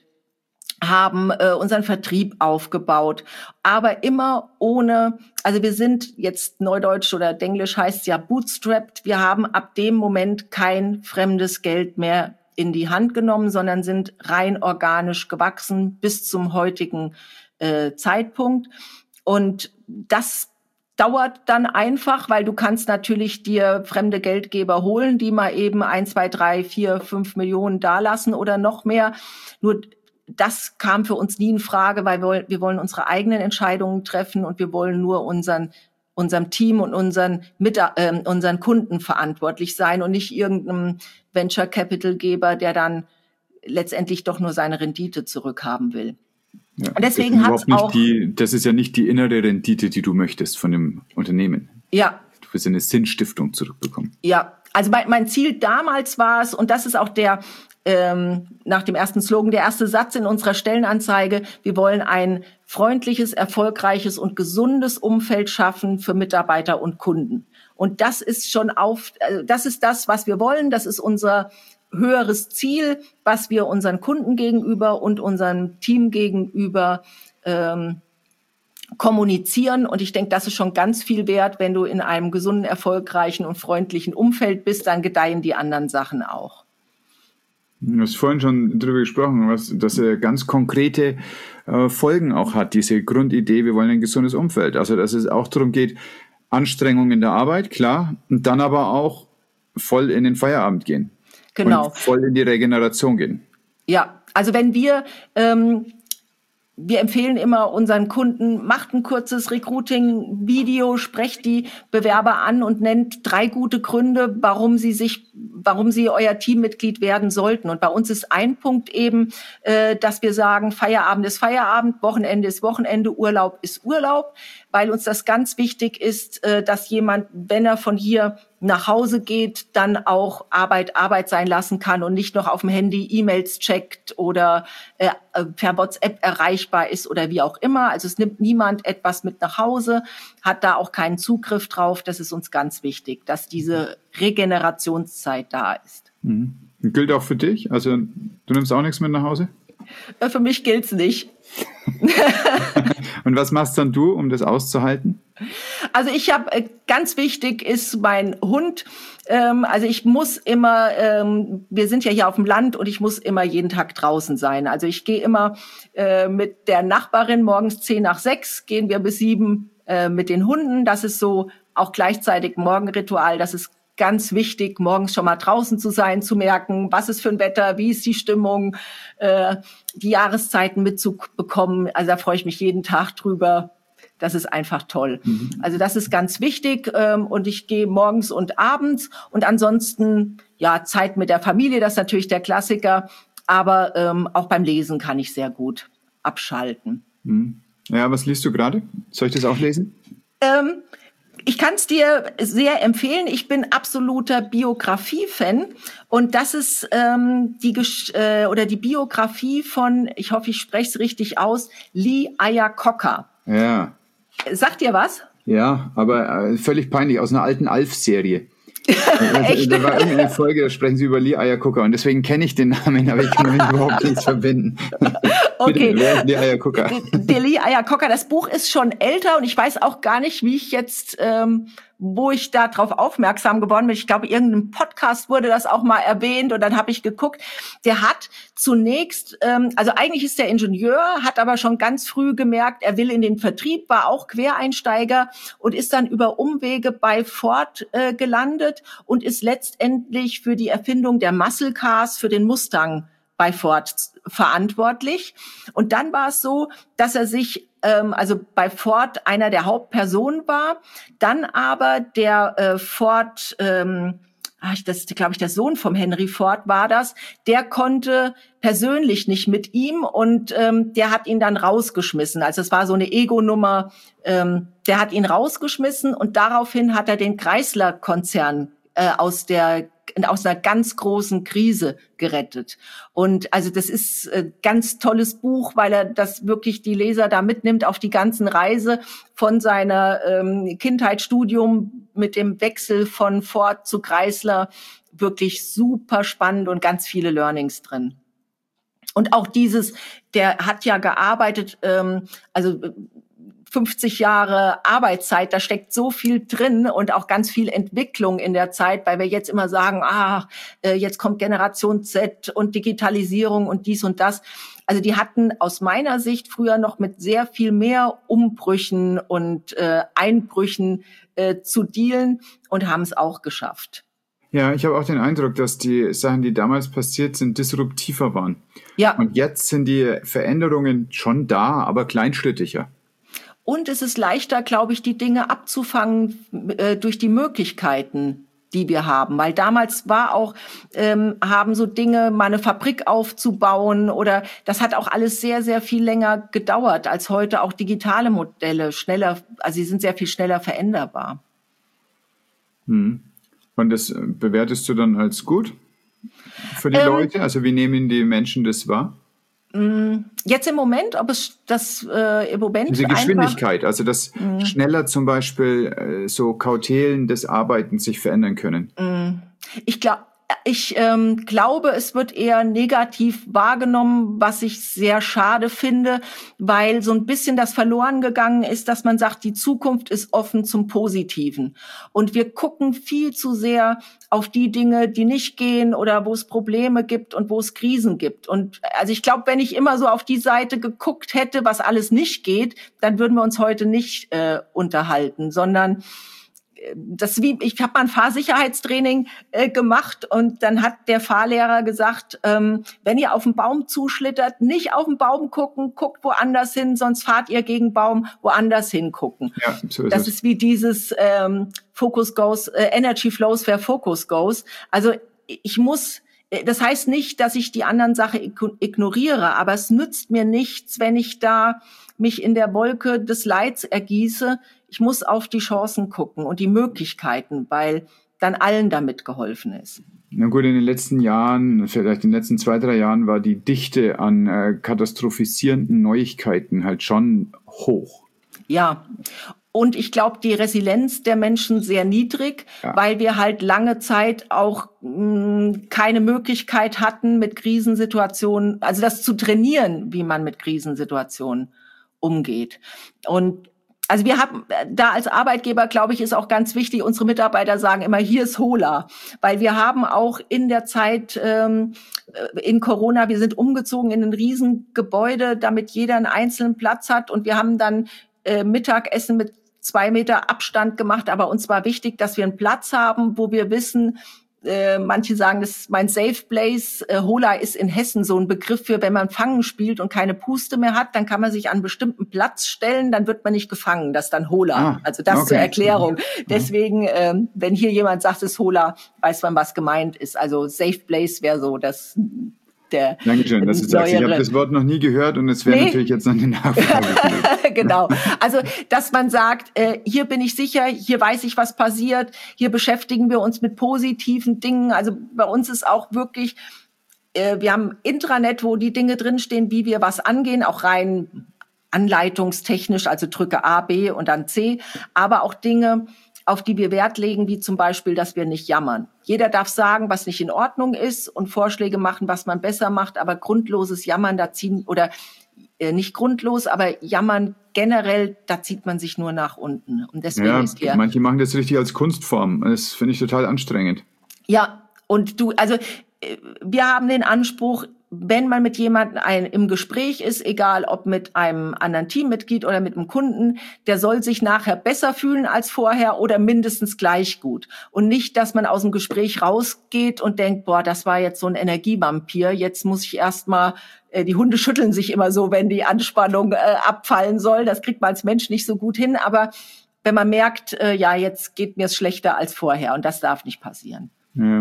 haben äh, unseren Vertrieb aufgebaut, aber immer ohne, also wir sind jetzt Neudeutsch oder Denglisch heißt es ja bootstrapped, wir haben ab dem Moment kein fremdes Geld mehr in die Hand genommen, sondern sind rein organisch gewachsen bis zum heutigen äh, Zeitpunkt. Und das dauert dann einfach, weil du kannst natürlich dir fremde Geldgeber holen, die mal eben ein, zwei, drei, vier, fünf Millionen dalassen oder noch mehr. Nur das kam für uns nie in Frage, weil wir, wir wollen unsere eigenen Entscheidungen treffen und wir wollen nur unseren unserem Team und unseren mit äh, unseren Kunden verantwortlich sein und nicht irgendeinem Venture Capital Geber, der dann letztendlich doch nur seine Rendite zurückhaben will. Ja, und deswegen hat es auch die, das ist ja nicht die innere Rendite, die du möchtest von dem Unternehmen. Ja. Du willst eine Sinnstiftung zurückbekommen. Ja, also mein, mein Ziel damals war es, und das ist auch der ähm, nach dem ersten Slogan, der erste Satz in unserer Stellenanzeige, wir wollen ein freundliches, erfolgreiches und gesundes Umfeld schaffen für Mitarbeiter und Kunden. Und das ist schon auf, also das ist das, was wir wollen, das ist unser höheres Ziel, was wir unseren Kunden gegenüber und unserem Team gegenüber ähm, kommunizieren. Und ich denke, das ist schon ganz viel wert, wenn du in einem gesunden, erfolgreichen und freundlichen Umfeld bist, dann gedeihen die anderen Sachen auch. Du hast vorhin schon darüber gesprochen, was, dass er ganz konkrete äh, Folgen auch hat, diese Grundidee, wir wollen ein gesundes Umfeld. Also dass es auch darum geht, Anstrengung in der Arbeit, klar, und dann aber auch voll in den Feierabend gehen. Genau. Und voll in die Regeneration gehen. Ja, also wenn wir, ähm, wir empfehlen immer unseren Kunden, macht ein kurzes Recruiting-Video, sprecht die Bewerber an und nennt drei gute Gründe, warum sie sich, warum sie euer Teammitglied werden sollten. Und bei uns ist ein Punkt eben, äh, dass wir sagen, Feierabend ist Feierabend, Wochenende ist Wochenende, Urlaub ist Urlaub, weil uns das ganz wichtig ist, äh, dass jemand, wenn er von hier nach Hause geht, dann auch Arbeit Arbeit sein lassen kann und nicht noch auf dem Handy E-Mails checkt oder äh, per WhatsApp erreichbar ist oder wie auch immer. Also es nimmt niemand etwas mit nach Hause, hat da auch keinen Zugriff drauf. Das ist uns ganz wichtig, dass diese Regenerationszeit da ist. Mhm. Gilt auch für dich? Also du nimmst auch nichts mit nach Hause? Äh, Für mich gilt's nicht. Und was machst dann du, um das auszuhalten? Also ich habe, äh, ganz wichtig ist mein Hund. Ähm, also ich muss immer, ähm, wir sind ja hier auf dem Land und ich muss immer jeden Tag draußen sein. Also ich gehe immer äh, mit der Nachbarin morgens zehn nach sechs, gehen wir bis sieben äh, mit den Hunden. Das ist so auch gleichzeitig Morgenritual. Das ist ganz wichtig, morgens schon mal draußen zu sein, zu merken, was ist für ein Wetter, wie ist die Stimmung, äh, die Jahreszeiten mitzubekommen. Also da freue ich mich jeden Tag drüber. Das ist einfach toll. Mhm. Also das ist ganz wichtig. Ähm, und ich gehe morgens und abends. Und ansonsten, ja, Zeit mit der Familie, das ist natürlich der Klassiker. Aber ähm, auch beim Lesen kann ich sehr gut abschalten. Mhm. Ja, was liest du gerade? Soll ich das auch lesen? Ähm, Ich kann es dir sehr empfehlen. Ich bin absoluter Biografie-Fan und das ist ähm, die Gesch- äh, oder die Biografie von, ich hoffe, ich spreche es richtig aus, Lee Iacocca. Ja. Sagt dir was? Ja, aber äh, völlig peinlich, aus einer alten Alf-Serie. Echt? Da war irgendeine Folge, da sprechen sie über Lee Iacocca und deswegen kenne ich den Namen, aber ich kann damit überhaupt nichts verbinden. Okay. Bitte, wer ist Lee Iacocca? Der Lee Iacocca, das Buch ist schon älter und ich weiß auch gar nicht, wie ich jetzt, ähm, wo ich da drauf aufmerksam geworden bin. Ich glaube, irgendeinem Podcast wurde das auch mal erwähnt und dann habe ich geguckt. Der hat zunächst, ähm, also eigentlich ist der Ingenieur, hat aber schon ganz früh gemerkt, er will in den Vertrieb, war auch Quereinsteiger und ist dann über Umwege bei Ford äh, gelandet und ist letztendlich für die Erfindung der Muscle Cars für den Mustang bei Ford verantwortlich. Und dann war es so, dass er sich, ähm, also bei Ford einer der Hauptpersonen war, dann aber der äh, Ford, ähm, ach, das glaube ich, der Sohn vom Henry Ford war das, der konnte persönlich nicht mit ihm und ähm, der hat ihn dann rausgeschmissen. Also es war so eine Ego-Nummer, ähm, der hat ihn rausgeschmissen und daraufhin hat er den Chrysler-Konzern äh, aus der aus einer ganz großen Krise gerettet. Und also das ist ein ganz tolles Buch, weil er das wirklich die Leser da mitnimmt auf die ganzen Reise von seiner ähm, Kindheit, Studium mit dem Wechsel von Ford zu Chrysler. Wirklich super spannend und ganz viele Learnings drin. Und auch dieses, der hat ja gearbeitet, ähm, also fünfzig Jahre Arbeitszeit, da steckt so viel drin und auch ganz viel Entwicklung in der Zeit, weil wir jetzt immer sagen, ah, jetzt kommt Generation Z und Digitalisierung und dies und das. Also die hatten aus meiner Sicht früher noch mit sehr viel mehr Umbrüchen und äh, Einbrüchen äh, zu dealen und haben es auch geschafft. Ja, ich habe auch den Eindruck, dass die Sachen, die damals passiert sind, disruptiver waren. Ja. Und jetzt sind die Veränderungen schon da, aber kleinschrittiger. Und es ist leichter, glaube ich, die Dinge abzufangen äh, durch die Möglichkeiten, die wir haben. Weil damals war auch, ähm, haben so Dinge, mal eine Fabrik aufzubauen oder das hat auch alles sehr, sehr viel länger gedauert als heute auch digitale Modelle schneller, also sie sind sehr viel schneller veränderbar. Hm. Und das bewertest du dann als gut für die ähm, Leute? Also wie nehmen die Menschen das wahr? Jetzt im Moment, ob es das äh, im Moment Diese Geschwindigkeit, einfach, also dass mh. schneller zum Beispiel äh, so Kautelen des Arbeitens sich verändern können. Mh. Ich glaube, ich ähm, glaube, es wird eher negativ wahrgenommen, was ich sehr schade finde, weil so ein bisschen das verloren gegangen ist, dass man sagt, die Zukunft ist offen zum Positiven. Und wir gucken viel zu sehr auf die Dinge, die nicht gehen oder wo es Probleme gibt und wo es Krisen gibt. Und also ich glaube, wenn ich immer so auf die Seite geguckt hätte, was alles nicht geht, dann würden wir uns heute nicht äh, unterhalten, sondern das wie ich habe mal ein Fahrsicherheitstraining äh, gemacht und dann hat der Fahrlehrer gesagt, ähm, wenn ihr auf den Baum zuschlittert, nicht auf den Baum gucken, guckt woanders hin, sonst fahrt ihr gegen Baum, woanders hingucken. Ja, so ist das es. ist wie dieses ähm, Focus goes, äh, Energy flows where Focus goes. Also ich muss, das heißt nicht, dass ich die anderen Sachen ignoriere, aber es nützt mir nichts, wenn ich da mich in der Wolke des Leids ergieße. Ich muss auf die Chancen gucken und die Möglichkeiten, weil dann allen damit geholfen ist. Na gut, in den letzten Jahren, vielleicht in den letzten zwei, drei Jahren war die Dichte an äh, katastrophisierenden Neuigkeiten halt schon hoch. Ja, Und ich glaube, die Resilienz der Menschen sehr niedrig, ja. weil wir halt lange Zeit auch mh, keine Möglichkeit hatten, mit Krisensituationen, also das zu trainieren, wie man mit Krisensituationen umgeht. Und also wir haben da als Arbeitgeber, glaube ich, ist auch ganz wichtig, unsere Mitarbeiter sagen immer, hier ist Hola. Weil wir haben auch in der Zeit ähm, in Corona, wir sind umgezogen in ein Riesengebäude, damit jeder einen einzelnen Platz hat. Und wir haben dann äh, Mittagessen mit zwei Meter Abstand gemacht. Aber uns war wichtig, dass wir einen Platz haben, wo wir wissen, Äh, manche sagen, das ist mein Safe Place. Äh, Hola ist in Hessen so ein Begriff für, wenn man Fangen spielt und keine Puste mehr hat, dann kann man sich an einen bestimmten Platz stellen, dann wird man nicht gefangen. Das ist dann Hola. Ah, also das okay. zur Erklärung. Mhm. Deswegen, ähm, wenn hier jemand sagt, es ist Hola, weiß man, was gemeint ist. Also Safe Place wäre so das der Dankeschön, dass du sagst, ich habe das Wort noch nie gehört und es wäre nee. natürlich jetzt noch eine Nachfrage. Genau, also dass man sagt, äh, hier bin ich sicher, hier weiß ich, was passiert, hier beschäftigen wir uns mit positiven Dingen. Also bei uns ist auch wirklich, äh, wir haben Intranet, wo die Dinge drinstehen, wie wir was angehen, auch rein anleitungstechnisch, also drücke A, B und dann C, aber auch Dinge, auf die wir Wert legen, wie zum Beispiel, dass wir nicht jammern. Jeder darf sagen, was nicht in Ordnung ist und Vorschläge machen, was man besser macht, aber grundloses Jammern, da ziehen, oder äh, nicht grundlos, aber Jammern generell, da zieht man sich nur nach unten. Und deswegen ja, ist hier, manche machen das richtig als Kunstform. Das finde ich total anstrengend. Ja, und du, also wir haben den Anspruch, wenn man mit jemandem ein, im Gespräch ist, egal ob mit einem anderen Teammitglied oder mit einem Kunden, der soll sich nachher besser fühlen als vorher oder mindestens gleich gut. Und nicht, dass man aus dem Gespräch rausgeht und denkt, boah, das war jetzt so ein Energievampir, jetzt muss ich erstmal, äh, die Hunde schütteln sich immer so, wenn die Anspannung äh, abfallen soll. Das kriegt man als Mensch nicht so gut hin. Aber wenn man merkt, äh, ja, jetzt geht mir es schlechter als vorher und das darf nicht passieren. Ja.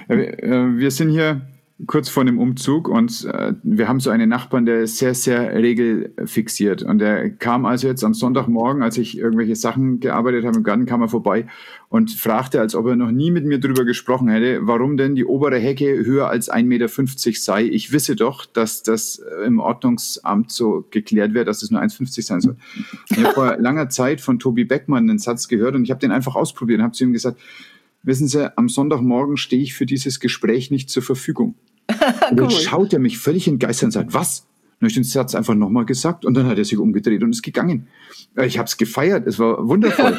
Wir sind hier kurz vor dem Umzug und äh, wir haben so einen Nachbarn, der ist sehr, sehr regelfixiert. Und der kam also jetzt am Sonntagmorgen, als ich irgendwelche Sachen gearbeitet habe im Garten, kam er vorbei und fragte, als ob er noch nie mit mir drüber gesprochen hätte, warum denn die obere Hecke höher als ein Meter fünfzig sei. Ich wisse doch, dass das im Ordnungsamt so geklärt wird, dass es nur eins Komma fünfzig sein soll. Ich habe vor langer Zeit von Tobi Beckmann einen Satz gehört und ich habe den einfach ausprobiert und habe zu ihm gesagt, wissen Sie, am Sonntagmorgen stehe ich für dieses Gespräch nicht zur Verfügung. Und dann schaut er mich völlig entgeistert und sagt, was? Dann habe ich den Satz einfach nochmal gesagt und dann hat er sich umgedreht und ist gegangen. Ich habe es gefeiert, es war wundervoll.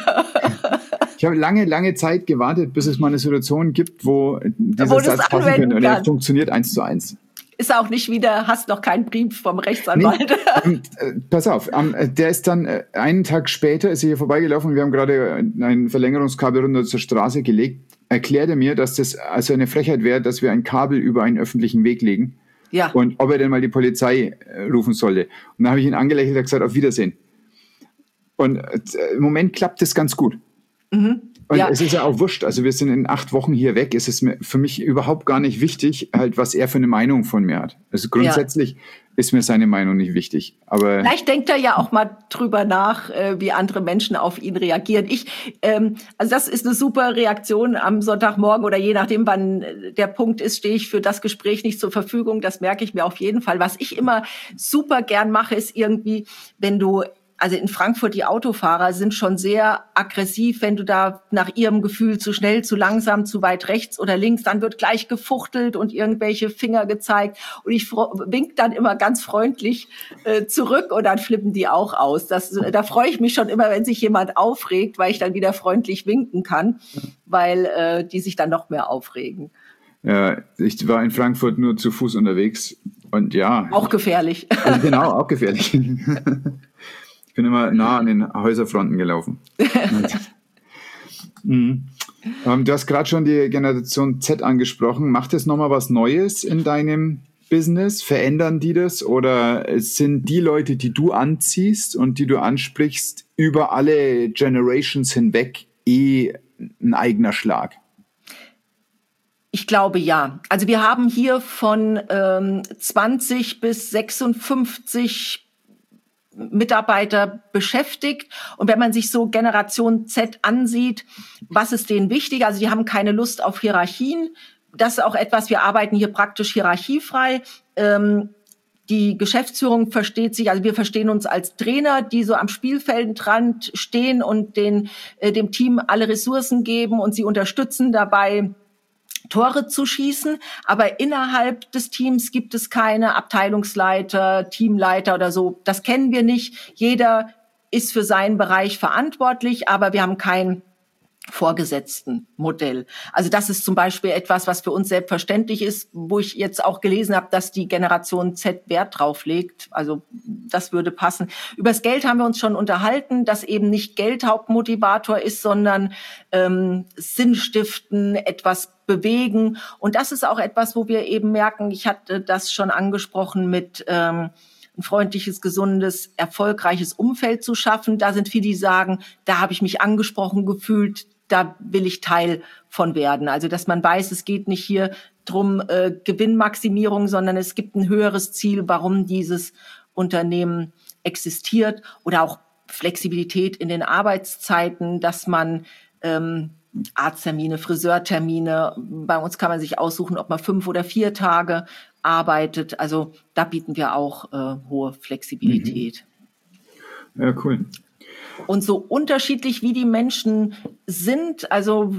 Ich habe lange, lange Zeit gewartet, bis es mal eine Situation gibt, wo dieser wo Satz passen könnte. Und er funktioniert eins zu eins. Ist auch nicht wieder, hast noch keinen Brief vom Rechtsanwalt. Nee, ähm, äh, pass auf, ähm, der ist dann äh, einen Tag später, ist er hier vorbeigelaufen, wir haben gerade ein Verlängerungskabel runter zur Straße gelegt, erklärt er mir, dass das also eine Frechheit wäre, dass wir ein Kabel über einen öffentlichen Weg legen. Ja. Und ob er denn mal die Polizei äh, rufen solle. Und dann habe ich ihn angelächelt und gesagt, auf Wiedersehen. Und äh, im Moment klappt das ganz gut. Mhm. Und ja. es ist ja auch wurscht, also wir sind in acht Wochen hier weg, es ist mir für mich überhaupt gar nicht wichtig, halt was er für eine Meinung von mir hat. Also grundsätzlich ja. ist mir seine Meinung nicht wichtig. Aber vielleicht denkt er ja auch mal drüber nach, wie andere Menschen auf ihn reagieren. Ich, ähm, also das ist eine super Reaktion am Sonntagmorgen oder je nachdem, wann der Punkt ist, stehe ich für das Gespräch nicht zur Verfügung. Das merke ich mir auf jeden Fall. Was ich immer super gern mache, ist irgendwie, wenn du Also in Frankfurt, die Autofahrer sind schon sehr aggressiv, wenn du da nach ihrem Gefühl zu schnell, zu langsam, zu weit rechts oder links, dann wird gleich gefuchtelt und irgendwelche Finger gezeigt. Und ich wink dann immer ganz freundlich äh, zurück und dann flippen die auch aus. Das, da freue ich mich schon immer, wenn sich jemand aufregt, weil ich dann wieder freundlich winken kann, weil äh, die sich dann noch mehr aufregen. Ja, ich war in Frankfurt nur zu Fuß unterwegs und ja. Auch gefährlich. Also genau, auch gefährlich. Ich bin immer nah an den Häuserfronten gelaufen. mhm. ähm, du hast gerade schon die Generation Z angesprochen. Macht es nochmal was Neues in deinem Business? Verändern die das? Oder sind die Leute, die du anziehst und die du ansprichst, über alle Generations hinweg eh ein eigener Schlag? Ich glaube, ja. Also wir haben hier von ähm, zwanzig bis sechsundfünfzig Mitarbeiter beschäftigt. Und wenn man sich so Generation Z ansieht, was ist denen wichtig? Also die haben keine Lust auf Hierarchien. Das ist auch etwas, wir arbeiten hier praktisch hierarchiefrei. Ähm, Die Geschäftsführung versteht sich, also wir verstehen uns als Trainer, die so am Spielfeldrand stehen und den, äh, dem Team alle Ressourcen geben und sie unterstützen dabei, Tore zu schießen. Aber innerhalb des Teams gibt es keine Abteilungsleiter, Teamleiter oder so. Das kennen wir nicht. Jeder ist für seinen Bereich verantwortlich, aber wir haben kein Vorgesetzten-Modell. Also das ist zum Beispiel etwas, was für uns selbstverständlich ist, wo ich jetzt auch gelesen habe, dass die Generation Z Wert drauf legt. Also das würde passen. Übers Geld haben wir uns schon unterhalten, dass eben nicht Geld Hauptmotivator ist, sondern ähm, Sinn stiften, etwas bewegen. Und das ist auch etwas, wo wir eben merken, ich hatte das schon angesprochen mit ähm, ein freundliches, gesundes, erfolgreiches Umfeld zu schaffen. Da sind viele, die sagen, da habe ich mich angesprochen gefühlt, da will ich Teil von werden. Also dass man weiß, es geht nicht hier drum äh, Gewinnmaximierung, sondern es gibt ein höheres Ziel, warum dieses Unternehmen existiert, oder auch Flexibilität in den Arbeitszeiten, dass man ähm, Arzttermine, Friseurtermine, bei uns kann man sich aussuchen, ob man fünf oder vier Tage arbeitet. Also da bieten wir auch äh, hohe Flexibilität. Mhm. Ja, cool. Und so unterschiedlich wie die Menschen sind, also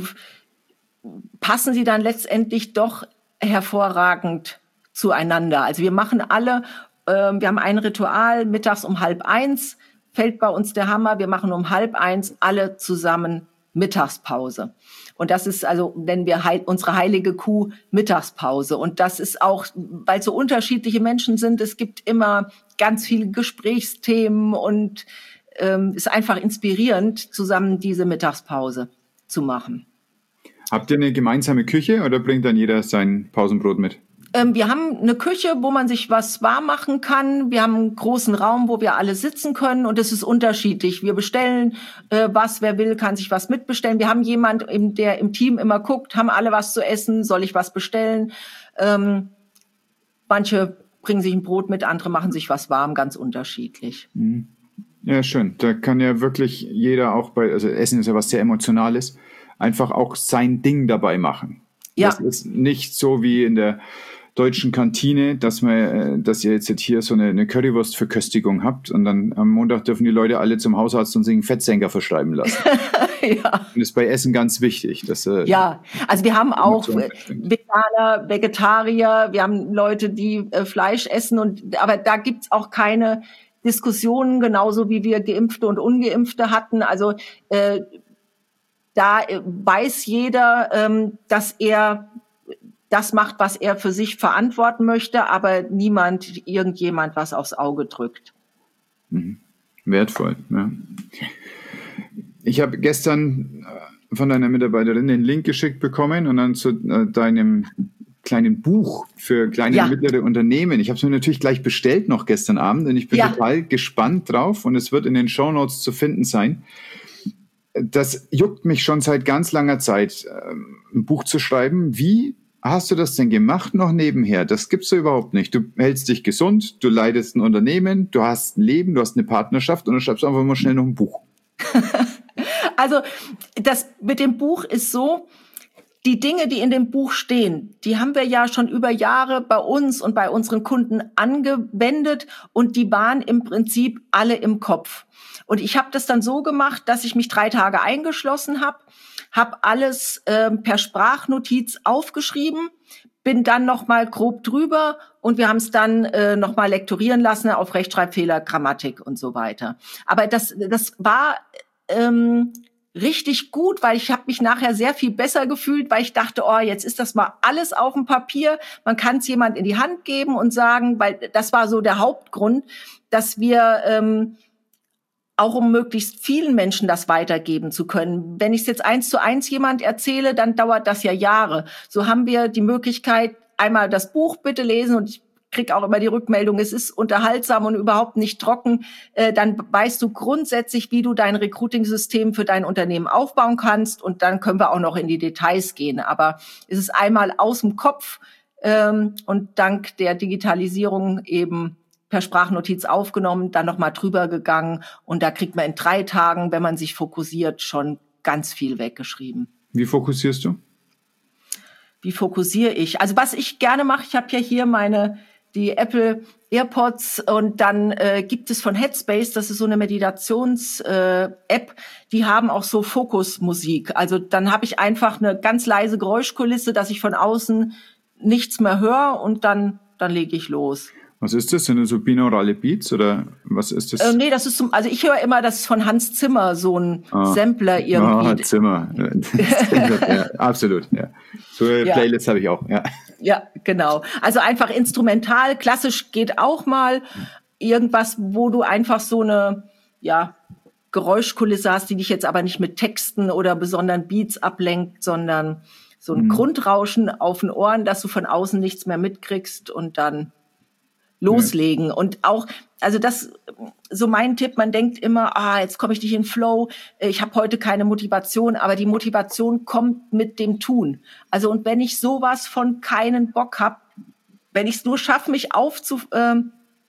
passen sie dann letztendlich doch hervorragend zueinander. Also wir machen alle, äh, wir haben ein Ritual, mittags um halb eins fällt bei uns der Hammer, wir machen um halb eins alle zusammen Mittagspause. Und das ist also, nennen wir heil, unsere heilige Kuh Mittagspause. Und das ist auch, weil so unterschiedliche Menschen sind, es gibt immer ganz viele Gesprächsthemen und ähm, ist einfach inspirierend, zusammen diese Mittagspause zu machen. Habt ihr eine gemeinsame Küche oder bringt dann jeder sein Pausenbrot mit? Ähm, wir haben eine Küche, wo man sich was warm machen kann. Wir haben einen großen Raum, wo wir alle sitzen können, und es ist unterschiedlich. Wir bestellen äh, was, wer will, kann sich was mitbestellen. Wir haben jemanden, der im Team immer guckt, haben alle was zu essen, soll ich was bestellen? Ähm, manche bringen sich ein Brot mit, andere machen sich was warm, ganz unterschiedlich. Mhm. Ja, schön. Da kann ja wirklich jeder auch bei, also Essen ist ja was sehr Emotionales, einfach auch sein Ding dabei machen. Ja. Das ist nicht so wie in der deutschen Kantine, dass man, dass ihr jetzt hier so eine, eine Currywurstverköstigung habt und dann am Montag dürfen die Leute alle zum Hausarzt und sich einen Fettsenker verschreiben lassen. Ja. Und das ist bei Essen ganz wichtig. Dass, ja, also wir haben auch Veganer, Vegetarier, wir haben Leute, die äh, Fleisch essen, und aber da gibt's auch keine Diskussionen, genauso wie wir Geimpfte und Ungeimpfte hatten. Also äh, da weiß jeder, ähm, dass er das macht, was er für sich verantworten möchte, aber niemand, irgendjemand was aufs Auge drückt. Mhm. Wertvoll, ja. Ich habe gestern von deiner Mitarbeiterin den Link geschickt bekommen und dann zu äh, deinem kleinen Buch für kleine ja. und mittlere Unternehmen. Ich habe es mir natürlich gleich bestellt noch gestern Abend und ich bin ja. total gespannt drauf, und es wird in den Shownotes zu finden sein. Das juckt mich schon seit ganz langer Zeit, ein Buch zu schreiben. Wie hast du das denn gemacht noch nebenher? Das gibt's so überhaupt nicht. Du hältst dich gesund, du leitest ein Unternehmen, du hast ein Leben, du hast eine Partnerschaft und dann schreibst du einfach mal schnell noch ein Buch. Also das mit dem Buch ist so, die Dinge, die in dem Buch stehen, die haben wir ja schon über Jahre bei uns und bei unseren Kunden angewendet, und die waren im Prinzip alle im Kopf. Und ich habe das dann so gemacht, dass ich mich drei Tage eingeschlossen habe, habe alles äh, per Sprachnotiz aufgeschrieben, bin dann noch mal grob drüber, und wir haben es dann äh, noch mal lektorieren lassen auf Rechtschreibfehler, Grammatik und so weiter. Aber das das war ähm, richtig gut, weil ich habe mich nachher sehr viel besser gefühlt, weil ich dachte, oh, jetzt ist das mal alles auf dem Papier. Man kann es jemand in die Hand geben und sagen, weil das war so der Hauptgrund, dass wir ähm, auch um möglichst vielen Menschen das weitergeben zu können. Wenn ich es jetzt eins zu eins jemand erzähle, dann dauert das ja Jahre. So haben wir die Möglichkeit, einmal das Buch bitte lesen, und ich kriege auch immer die Rückmeldung, es ist unterhaltsam und überhaupt nicht trocken. Äh, dann weißt du grundsätzlich, wie du dein Recruiting-System für dein Unternehmen aufbauen kannst, und dann können wir auch noch in die Details gehen. Aber es ist einmal aus dem Kopf ähm, und dank der Digitalisierung eben per Sprachnotiz aufgenommen, dann nochmal drüber gegangen, und da kriegt man in drei Tagen, wenn man sich fokussiert, schon ganz viel weggeschrieben. Wie fokussierst du? Wie fokussiere ich? Also was ich gerne mache, ich habe ja hier meine die Apple AirPods und dann äh, gibt es von Headspace, das ist so eine Meditations-App, äh, die haben auch so Fokusmusik. Also dann habe ich einfach eine ganz leise Geräuschkulisse, dass ich von außen nichts mehr höre und dann, dann lege ich los. Was ist das? Sind das so binaurale Beats oder was ist das? Äh, nee, das ist zum, also ich höre immer, das ist von Hans Zimmer, so ein ah. Sampler irgendwie. Ah, Zimmer. Ja, absolut, ja. So eine ja. Playlist habe ich auch, ja. Ja, genau. Also einfach instrumental, klassisch geht auch mal. Irgendwas, wo du einfach so eine, ja, Geräuschkulisse hast, die dich jetzt aber nicht mit Texten oder besonderen Beats ablenkt, sondern so ein mhm. Grundrauschen auf den Ohren, dass du von außen nichts mehr mitkriegst und dann loslegen. Ja. Und auch, also das, so mein Tipp, man denkt immer, ah, jetzt komme ich nicht in Flow, ich habe heute keine Motivation, aber die Motivation kommt mit dem Tun. Also und wenn ich sowas von keinen Bock habe, wenn ich es nur schaffe, mich aufzuraffen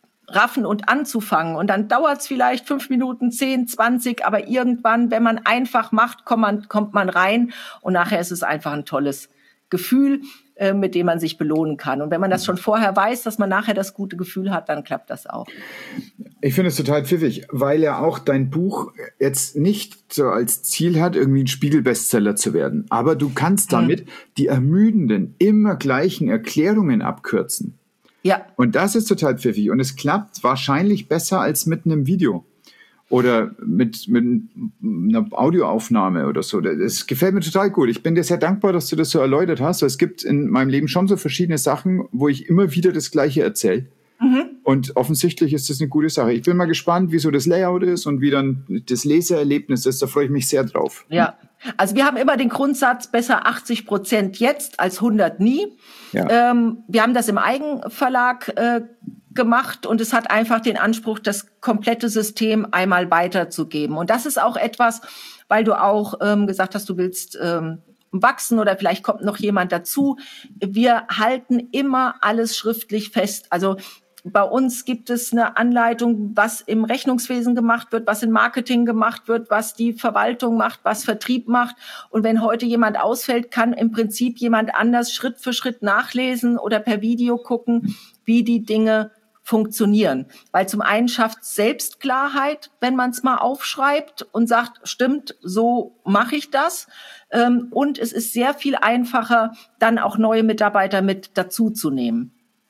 und anzufangen und dann dauert es vielleicht fünf Minuten, zehn, zwanzig, aber irgendwann, wenn man einfach macht, kommt man, kommt man rein und nachher ist es einfach ein tolles Gefühl, mit dem man sich belohnen kann. Und wenn man das schon vorher weiß, dass man nachher das gute Gefühl hat, dann klappt das auch. Ich finde es total pfiffig, weil ja auch dein Buch jetzt nicht so als Ziel hat, irgendwie ein Spiegel-Bestseller zu werden. Aber du kannst damit hm. die ermüdenden, immer gleichen Erklärungen abkürzen. Ja. Und das ist total pfiffig. Und es klappt wahrscheinlich besser als mit einem Video. Oder mit, mit einer Audioaufnahme oder so. Das gefällt mir total gut. Ich bin dir sehr dankbar, dass du das so erläutert hast. Es gibt in meinem Leben schon so verschiedene Sachen, wo ich immer wieder das Gleiche erzähle. Mhm. Und offensichtlich ist das eine gute Sache. Ich bin mal gespannt, wie so das Layout ist und wie dann das Leseerlebnis ist. Da freue ich mich sehr drauf. Ja, also wir haben immer den Grundsatz, besser achtzig Prozent jetzt als hundert nie. Ja. Ähm, wir haben das im Eigenverlag äh, gemacht und es hat einfach den Anspruch, das komplette System einmal weiterzugeben. Und das ist auch etwas, weil du auch ähm, gesagt hast, du willst ähm, wachsen oder vielleicht kommt noch jemand dazu. Wir halten immer alles schriftlich fest. Also bei uns gibt es eine Anleitung, was im Rechnungswesen gemacht wird, was im Marketing gemacht wird, was die Verwaltung macht, was Vertrieb macht. Und wenn heute jemand ausfällt, kann im Prinzip jemand anders Schritt für Schritt nachlesen oder per Video gucken, wie die Dinge funktionieren. Weil zum einen schafft es Selbstklarheit, wenn man es mal aufschreibt und sagt, stimmt, so mache ich das. Und es ist sehr viel einfacher, dann auch neue Mitarbeiter mit dazuzunehmen.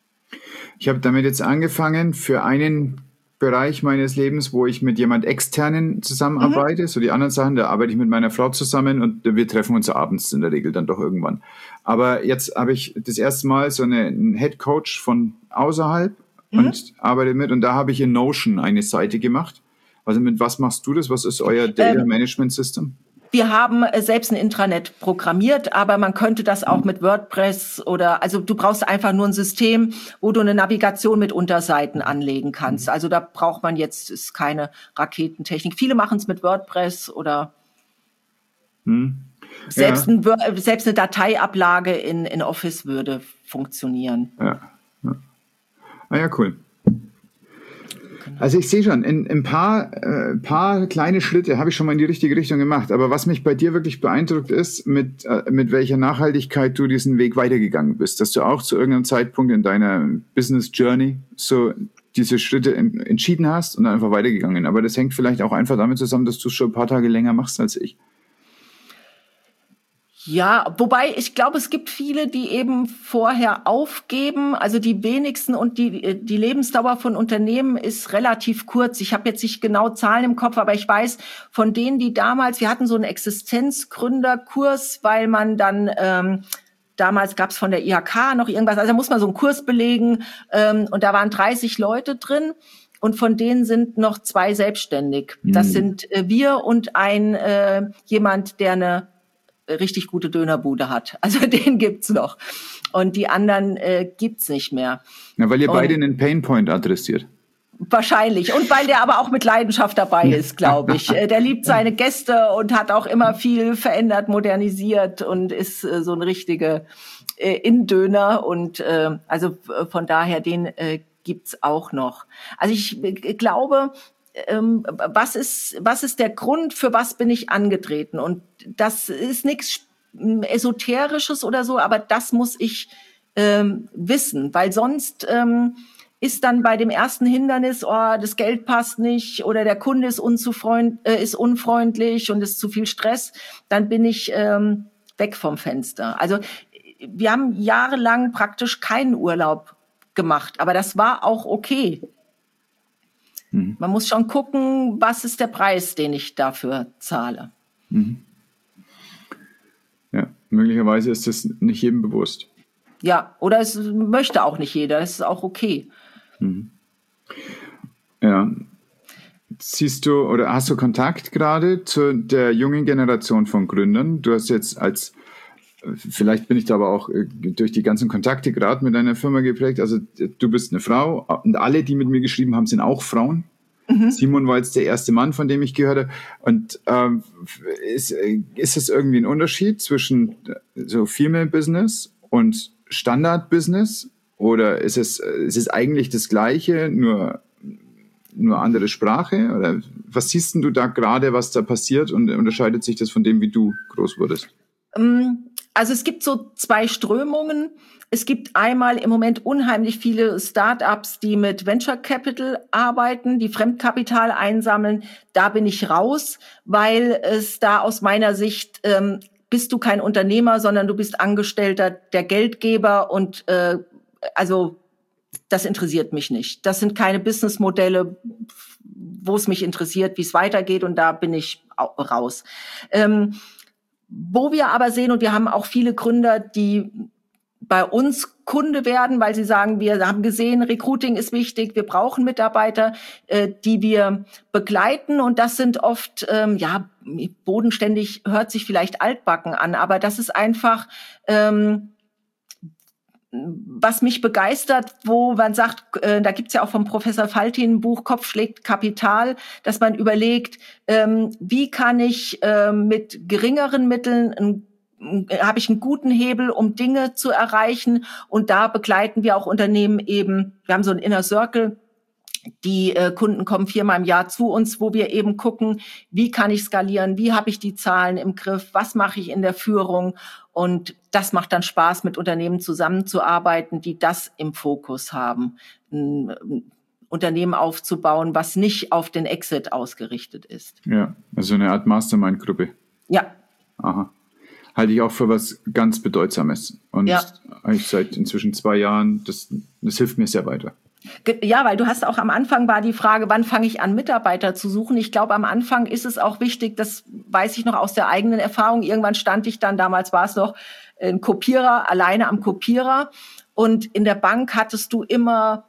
Ich habe damit jetzt angefangen für einen Bereich meines Lebens, wo ich mit jemand Externen zusammenarbeite. Mhm. So die anderen Sachen, da arbeite ich mit meiner Frau zusammen und wir treffen uns abends in der Regel dann doch irgendwann. Aber jetzt habe ich das erste Mal so eine, einen Head Coach von außerhalb mhm. und arbeite mit. Und da habe ich in Notion eine Seite gemacht. Also mit was machst du das? Was ist euer Data ähm. Management System? Wir haben selbst ein Intranet programmiert, aber man könnte das auch mit WordPress oder, also du brauchst einfach nur ein System, wo du eine Navigation mit Unterseiten anlegen kannst. Also da braucht man jetzt, ist keine Raketentechnik. Viele machen es mit WordPress oder hm. selbst, ja. ein, selbst eine Dateiablage in, in Office würde funktionieren. Ja. Ja. Ah ja, cool. Also ich sehe schon, in ein paar, äh, paar kleine Schritte habe ich schon mal in die richtige Richtung gemacht. Aber was mich bei dir wirklich beeindruckt ist, mit, äh, mit welcher Nachhaltigkeit du diesen Weg weitergegangen bist. Dass du auch zu irgendeinem Zeitpunkt in deiner Business Journey so diese Schritte in, entschieden hast und dann einfach weitergegangen. Aber das hängt vielleicht auch einfach damit zusammen, dass du es schon ein paar Tage länger machst als ich. Ja, wobei ich glaube, es gibt viele, die eben vorher aufgeben. Also die wenigsten und die die Lebensdauer von Unternehmen ist relativ kurz. Ich habe jetzt nicht genau Zahlen im Kopf, aber ich weiß von denen, die damals, wir hatten so einen Existenzgründerkurs, weil man dann ähm, damals gab es von der I H K noch irgendwas, also da muss man so einen Kurs belegen ähm, und da waren dreißig Leute drin. Und von denen sind noch zwei selbstständig. Das mhm. sind äh, wir und ein äh, jemand, der eine richtig gute Dönerbude hat. Also den gibt's noch. Und die anderen äh, gibt's nicht mehr. Ja, weil ihr und beide einen Painpoint adressiert. Wahrscheinlich. Und weil der aber auch mit Leidenschaft dabei ist, glaube ich. Der liebt seine Gäste und hat auch immer viel verändert, modernisiert und ist äh, so ein richtiger äh, Indöner. Und äh, also von daher, den äh, gibt's auch noch. Also ich äh, glaube, Ähm, was ist, was ist der Grund, für was bin ich angetreten? Und das ist nichts Esoterisches oder so, aber das muss ich ähm, wissen, weil sonst ähm, ist dann bei dem ersten Hindernis, oh, das Geld passt nicht oder der Kunde ist, unzufreund, äh, ist unfreundlich und ist zu viel Stress, dann bin ich ähm, weg vom Fenster. Also wir haben jahrelang praktisch keinen Urlaub gemacht, aber das war auch okay. Mhm. Man muss schon gucken, was ist der Preis, den ich dafür zahle. Mhm. Ja, möglicherweise ist das nicht jedem bewusst. Ja, oder es möchte auch nicht jeder, das ist auch okay. Mhm. Ja. Siehst du oder hast du Kontakt gerade zu der jungen Generation von Gründern? Du hast jetzt als, vielleicht bin ich da aber auch durch die ganzen Kontakte gerade mit deiner Firma geprägt, also du bist eine Frau und alle, die mit mir geschrieben haben, sind auch Frauen. Mhm. Simon war jetzt der erste Mann, von dem ich gehört habe. Und ähm, ist, ist es irgendwie ein Unterschied zwischen so Female Business und Standard Business? Oder ist es, ist es eigentlich das Gleiche, nur, nur andere Sprache? Oder was siehst denn du da gerade, was da passiert, und unterscheidet sich das von dem, wie du groß wurdest? Also es gibt so zwei Strömungen. Es gibt einmal im Moment unheimlich viele Startups, die mit Venture Capital arbeiten, die Fremdkapital einsammeln. Da bin ich raus, weil es da aus meiner Sicht ähm, bist du kein Unternehmer, sondern du bist Angestellter der Geldgeber und äh, also das interessiert mich nicht. Das sind keine Businessmodelle, wo es mich interessiert, wie es weitergeht, und da bin ich raus. Ähm, wo wir aber sehen, und wir haben auch viele Gründer, die bei uns Kunde werden, weil sie sagen, wir haben gesehen, Recruiting ist wichtig, wir brauchen Mitarbeiter, äh, die wir begleiten, und das sind oft, ähm, ja, bodenständig hört sich vielleicht altbacken an, aber das ist einfach, ähm, was mich begeistert, wo man sagt, äh, da gibt's ja auch vom Professor Faltin ein Buch, Kopf schlägt Kapital, dass man überlegt, ähm, wie kann ich ähm, mit geringeren Mitteln ein habe ich einen guten Hebel, um Dinge zu erreichen. Und da begleiten wir auch Unternehmen eben, wir haben so einen Inner Circle, die äh, Kunden kommen viermal im Jahr zu uns, wo wir eben gucken, wie kann ich skalieren, wie habe ich die Zahlen im Griff, was mache ich in der Führung. Und das macht dann Spaß, mit Unternehmen zusammenzuarbeiten, die das im Fokus haben, ein, ein Unternehmen aufzubauen, was nicht auf den Exit ausgerichtet ist. Ja, also eine Art Mastermind-Gruppe. Ja. Aha. Halte ich auch für was ganz Bedeutsames. Und ja. ich seit inzwischen zwei Jahren, das, das hilft mir sehr weiter. Ja, weil du hast auch am Anfang war die Frage, wann fange ich an, Mitarbeiter zu suchen? Ich glaube, am Anfang ist es auch wichtig, das weiß ich noch aus der eigenen Erfahrung. Irgendwann stand ich dann, damals war es noch ein Kopierer, alleine am Kopierer. Und in der Bank hattest du immer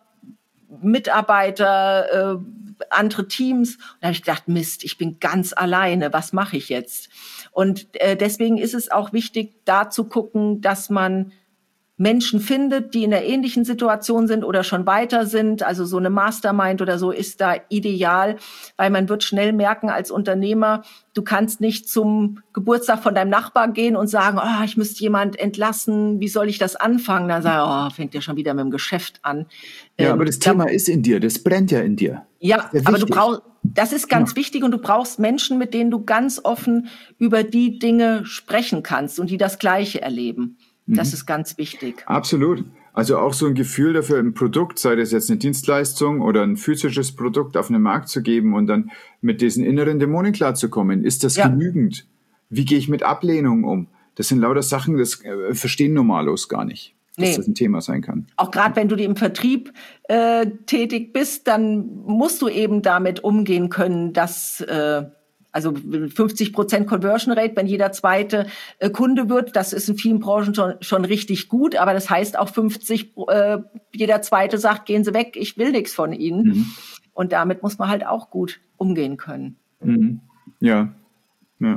Mitarbeiter, äh, andere Teams. Und da habe ich gedacht, Mist, ich bin ganz alleine, was mache ich jetzt? Und äh, deswegen ist es auch wichtig, da zu gucken, dass man Menschen findet, die in einer ähnlichen Situation sind oder schon weiter sind. Also so eine Mastermind oder so ist da ideal, weil man wird schnell merken als Unternehmer, du kannst nicht zum Geburtstag von deinem Nachbar gehen und sagen, oh, ich müsste jemand entlassen, wie soll ich das anfangen? Dann sage ich, oh, fängt ja schon wieder mit dem Geschäft an. Ja, ähm, aber das Thema da, ist in dir, das brennt ja in dir. Ja, aber du brauchst, das ist ganz ja. wichtig, und du brauchst Menschen, mit denen du ganz offen über die Dinge sprechen kannst und die das Gleiche erleben. Das ist ganz wichtig. Absolut. Also auch so ein Gefühl dafür, ein Produkt, sei das jetzt eine Dienstleistung oder ein physisches Produkt, auf den Markt zu geben und dann mit diesen inneren Dämonen klarzukommen. Ist das ja. genügend? Wie gehe ich mit Ablehnung um? Das sind lauter Sachen, das äh, verstehen Normalos gar nicht, dass nee. das ein Thema sein kann. Auch gerade wenn du im Vertrieb äh, tätig bist, dann musst du eben damit umgehen können, dass äh, also fünfzig Prozent Conversion Rate, wenn jeder zweite äh, Kunde wird, das ist in vielen Branchen schon, schon richtig gut, aber das heißt auch fünfzig, äh, jeder zweite sagt, gehen Sie weg, ich will nichts von Ihnen. Mhm. Und damit muss man halt auch gut umgehen können. Mhm. Ja, ja.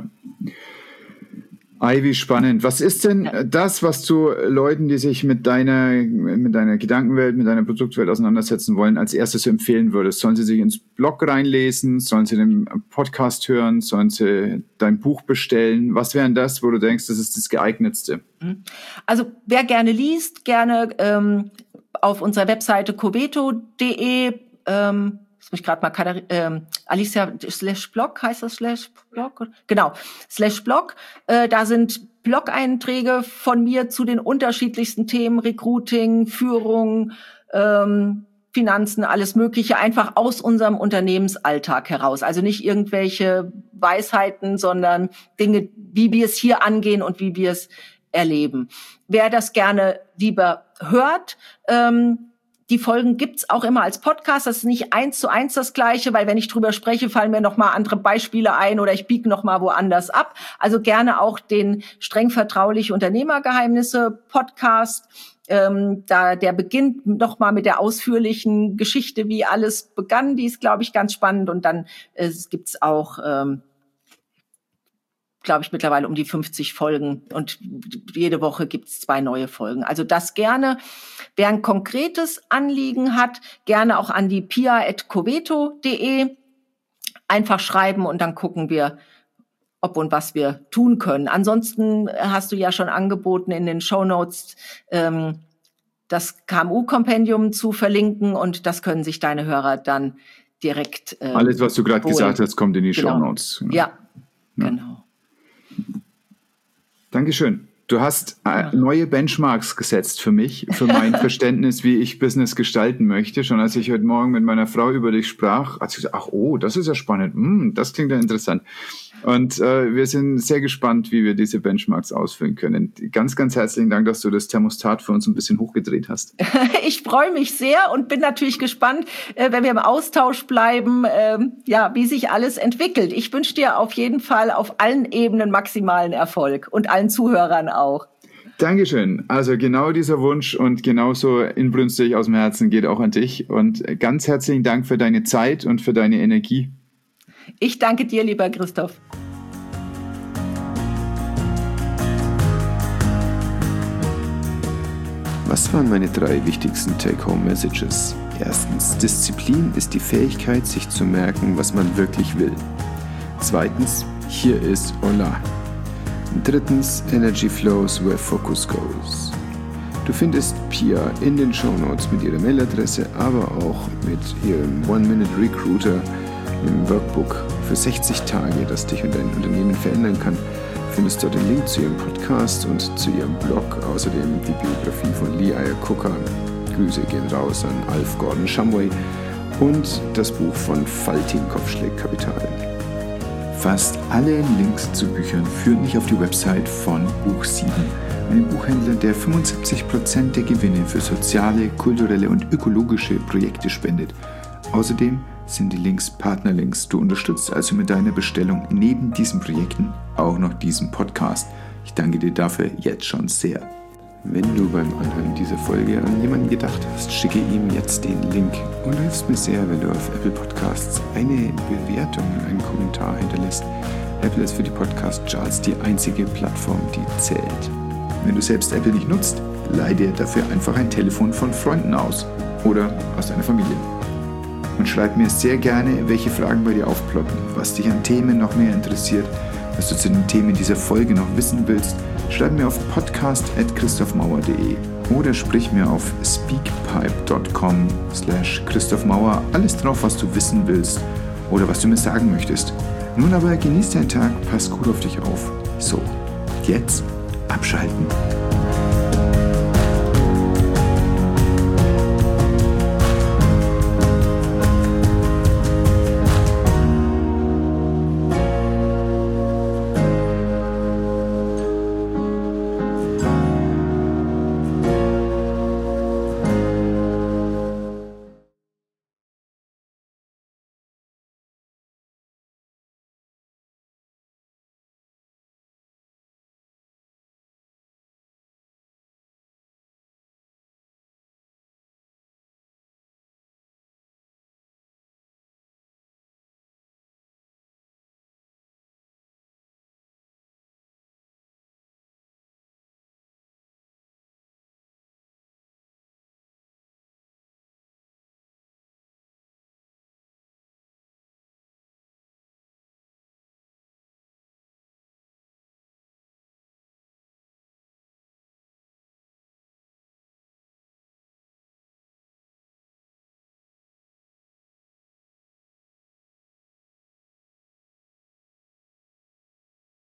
Ei, wie spannend. Was ist denn ja. das, was du Leuten, die sich mit deiner, mit deiner Gedankenwelt, mit deiner Produktwelt auseinandersetzen wollen, als erstes empfehlen würdest? Sollen sie sich ins Blog reinlesen? Sollen sie den Podcast hören? Sollen sie dein Buch bestellen? Was wären das, wo du denkst, das ist das Geeignetste? Also wer gerne liest, gerne ähm, auf unserer Webseite coveto punkt de ähm, muss mich gerade mal, ähm, Alicia slash Blog, heißt das slash Blog? Genau, slash Blog. Äh, da sind Blog-Einträge von mir zu den unterschiedlichsten Themen, Recruiting, Führung, ähm, Finanzen, alles Mögliche, einfach aus unserem Unternehmensalltag heraus. Also nicht irgendwelche Weisheiten, sondern Dinge, wie wir es hier angehen und wie wir es erleben. Wer das gerne lieber hört, ähm, die Folgen gibt's auch immer als Podcast. Das ist nicht eins zu eins das Gleiche, weil wenn ich drüber spreche, fallen mir noch mal andere Beispiele ein oder ich biege noch mal woanders ab. Also gerne auch den streng vertrauliche Unternehmergeheimnisse Podcast. Ähm, da der beginnt noch mal mit der ausführlichen Geschichte, wie alles begann. Die ist, glaube ich, ganz spannend. Und dann äh, gibt's auch ähm, glaube ich, mittlerweile um die fünfzig Folgen und jede Woche gibt's zwei neue Folgen. Also das gerne. Wer ein konkretes Anliegen hat, gerne auch an die pia at coveto punkt de einfach schreiben und dann gucken wir, ob und was wir tun können. Ansonsten hast du ja schon angeboten, in den Shownotes ähm, das K M U-Kompendium zu verlinken und das können sich deine Hörer dann direkt ähm, Alles, was du gerade gesagt hast, kommt in die genau. Shownotes. Genau. Ja, ja, genau. Dankeschön. Du hast äh, neue Benchmarks gesetzt für mich, für mein Verständnis, wie ich Business gestalten möchte. Schon als ich heute Morgen mit meiner Frau über dich sprach, hat sie gesagt, ach oh, das ist ja spannend, hm, das klingt ja interessant. Und äh, wir sind sehr gespannt, wie wir diese Benchmarks ausfüllen können. Ganz, ganz herzlichen Dank, dass du das Thermostat für uns ein bisschen hochgedreht hast. Ich freue mich sehr und bin natürlich gespannt, äh, wenn wir im Austausch bleiben, äh, ja, wie sich alles entwickelt. Ich wünsche dir auf jeden Fall auf allen Ebenen maximalen Erfolg und allen Zuhörern auch. Dankeschön. Also genau dieser Wunsch und genauso inbrünstig aus dem Herzen geht auch an dich. Und ganz herzlichen Dank für deine Zeit und für deine Energie. Ich danke dir, lieber Christoph. Was waren meine drei wichtigsten Take-Home-Messages? Erstens, Disziplin ist die Fähigkeit, sich zu merken, was man wirklich will. Zweitens, hier ist Hola. Drittens, Energy flows where focus goes. Du findest Pia in den Shownotes mit ihrer Mailadresse, aber auch mit ihrem One-Minute-Recruiter, im Workbook für sechzig Tage, das dich und dein Unternehmen verändern kann. Findest dort den Link zu ihrem Podcast und zu ihrem Blog, außerdem die Biografie von Lee Iacocca. Grüße gehen raus an Alf Gordon Shumway und das Buch von Faltin Kopfschläg Kapital. Fast alle Links zu Büchern führen dich auf die Website von Buch sieben, einem Buchhändler, der fünfundsiebzig Prozent der Gewinne für soziale, kulturelle und ökologische Projekte spendet. Außerdem sind die Links Partnerlinks. Du unterstützt also mit deiner Bestellung neben diesen Projekten auch noch diesen Podcast. Ich danke dir dafür jetzt schon sehr. Wenn du beim Anhören dieser Folge an jemanden gedacht hast, schicke ihm jetzt den Link und du hilfst mir sehr, wenn du auf Apple Podcasts eine Bewertung und einen Kommentar hinterlässt. Apple ist für die Podcast-Charts die einzige Plattform, die zählt. Wenn du selbst Apple nicht nutzt, leih dir dafür einfach ein Telefon von Freunden aus oder aus deiner Familie. Und schreib mir sehr gerne, welche Fragen bei dir aufploppen, was dich an Themen noch mehr interessiert, was du zu den Themen dieser Folge noch wissen willst. Schreib mir auf podcast at christophmauer punkt de oder sprich mir auf speakpipe dot com slash christophmauer alles drauf, was du wissen willst oder was du mir sagen möchtest. Nun aber genieß deinen Tag, pass gut auf dich auf. So, jetzt abschalten.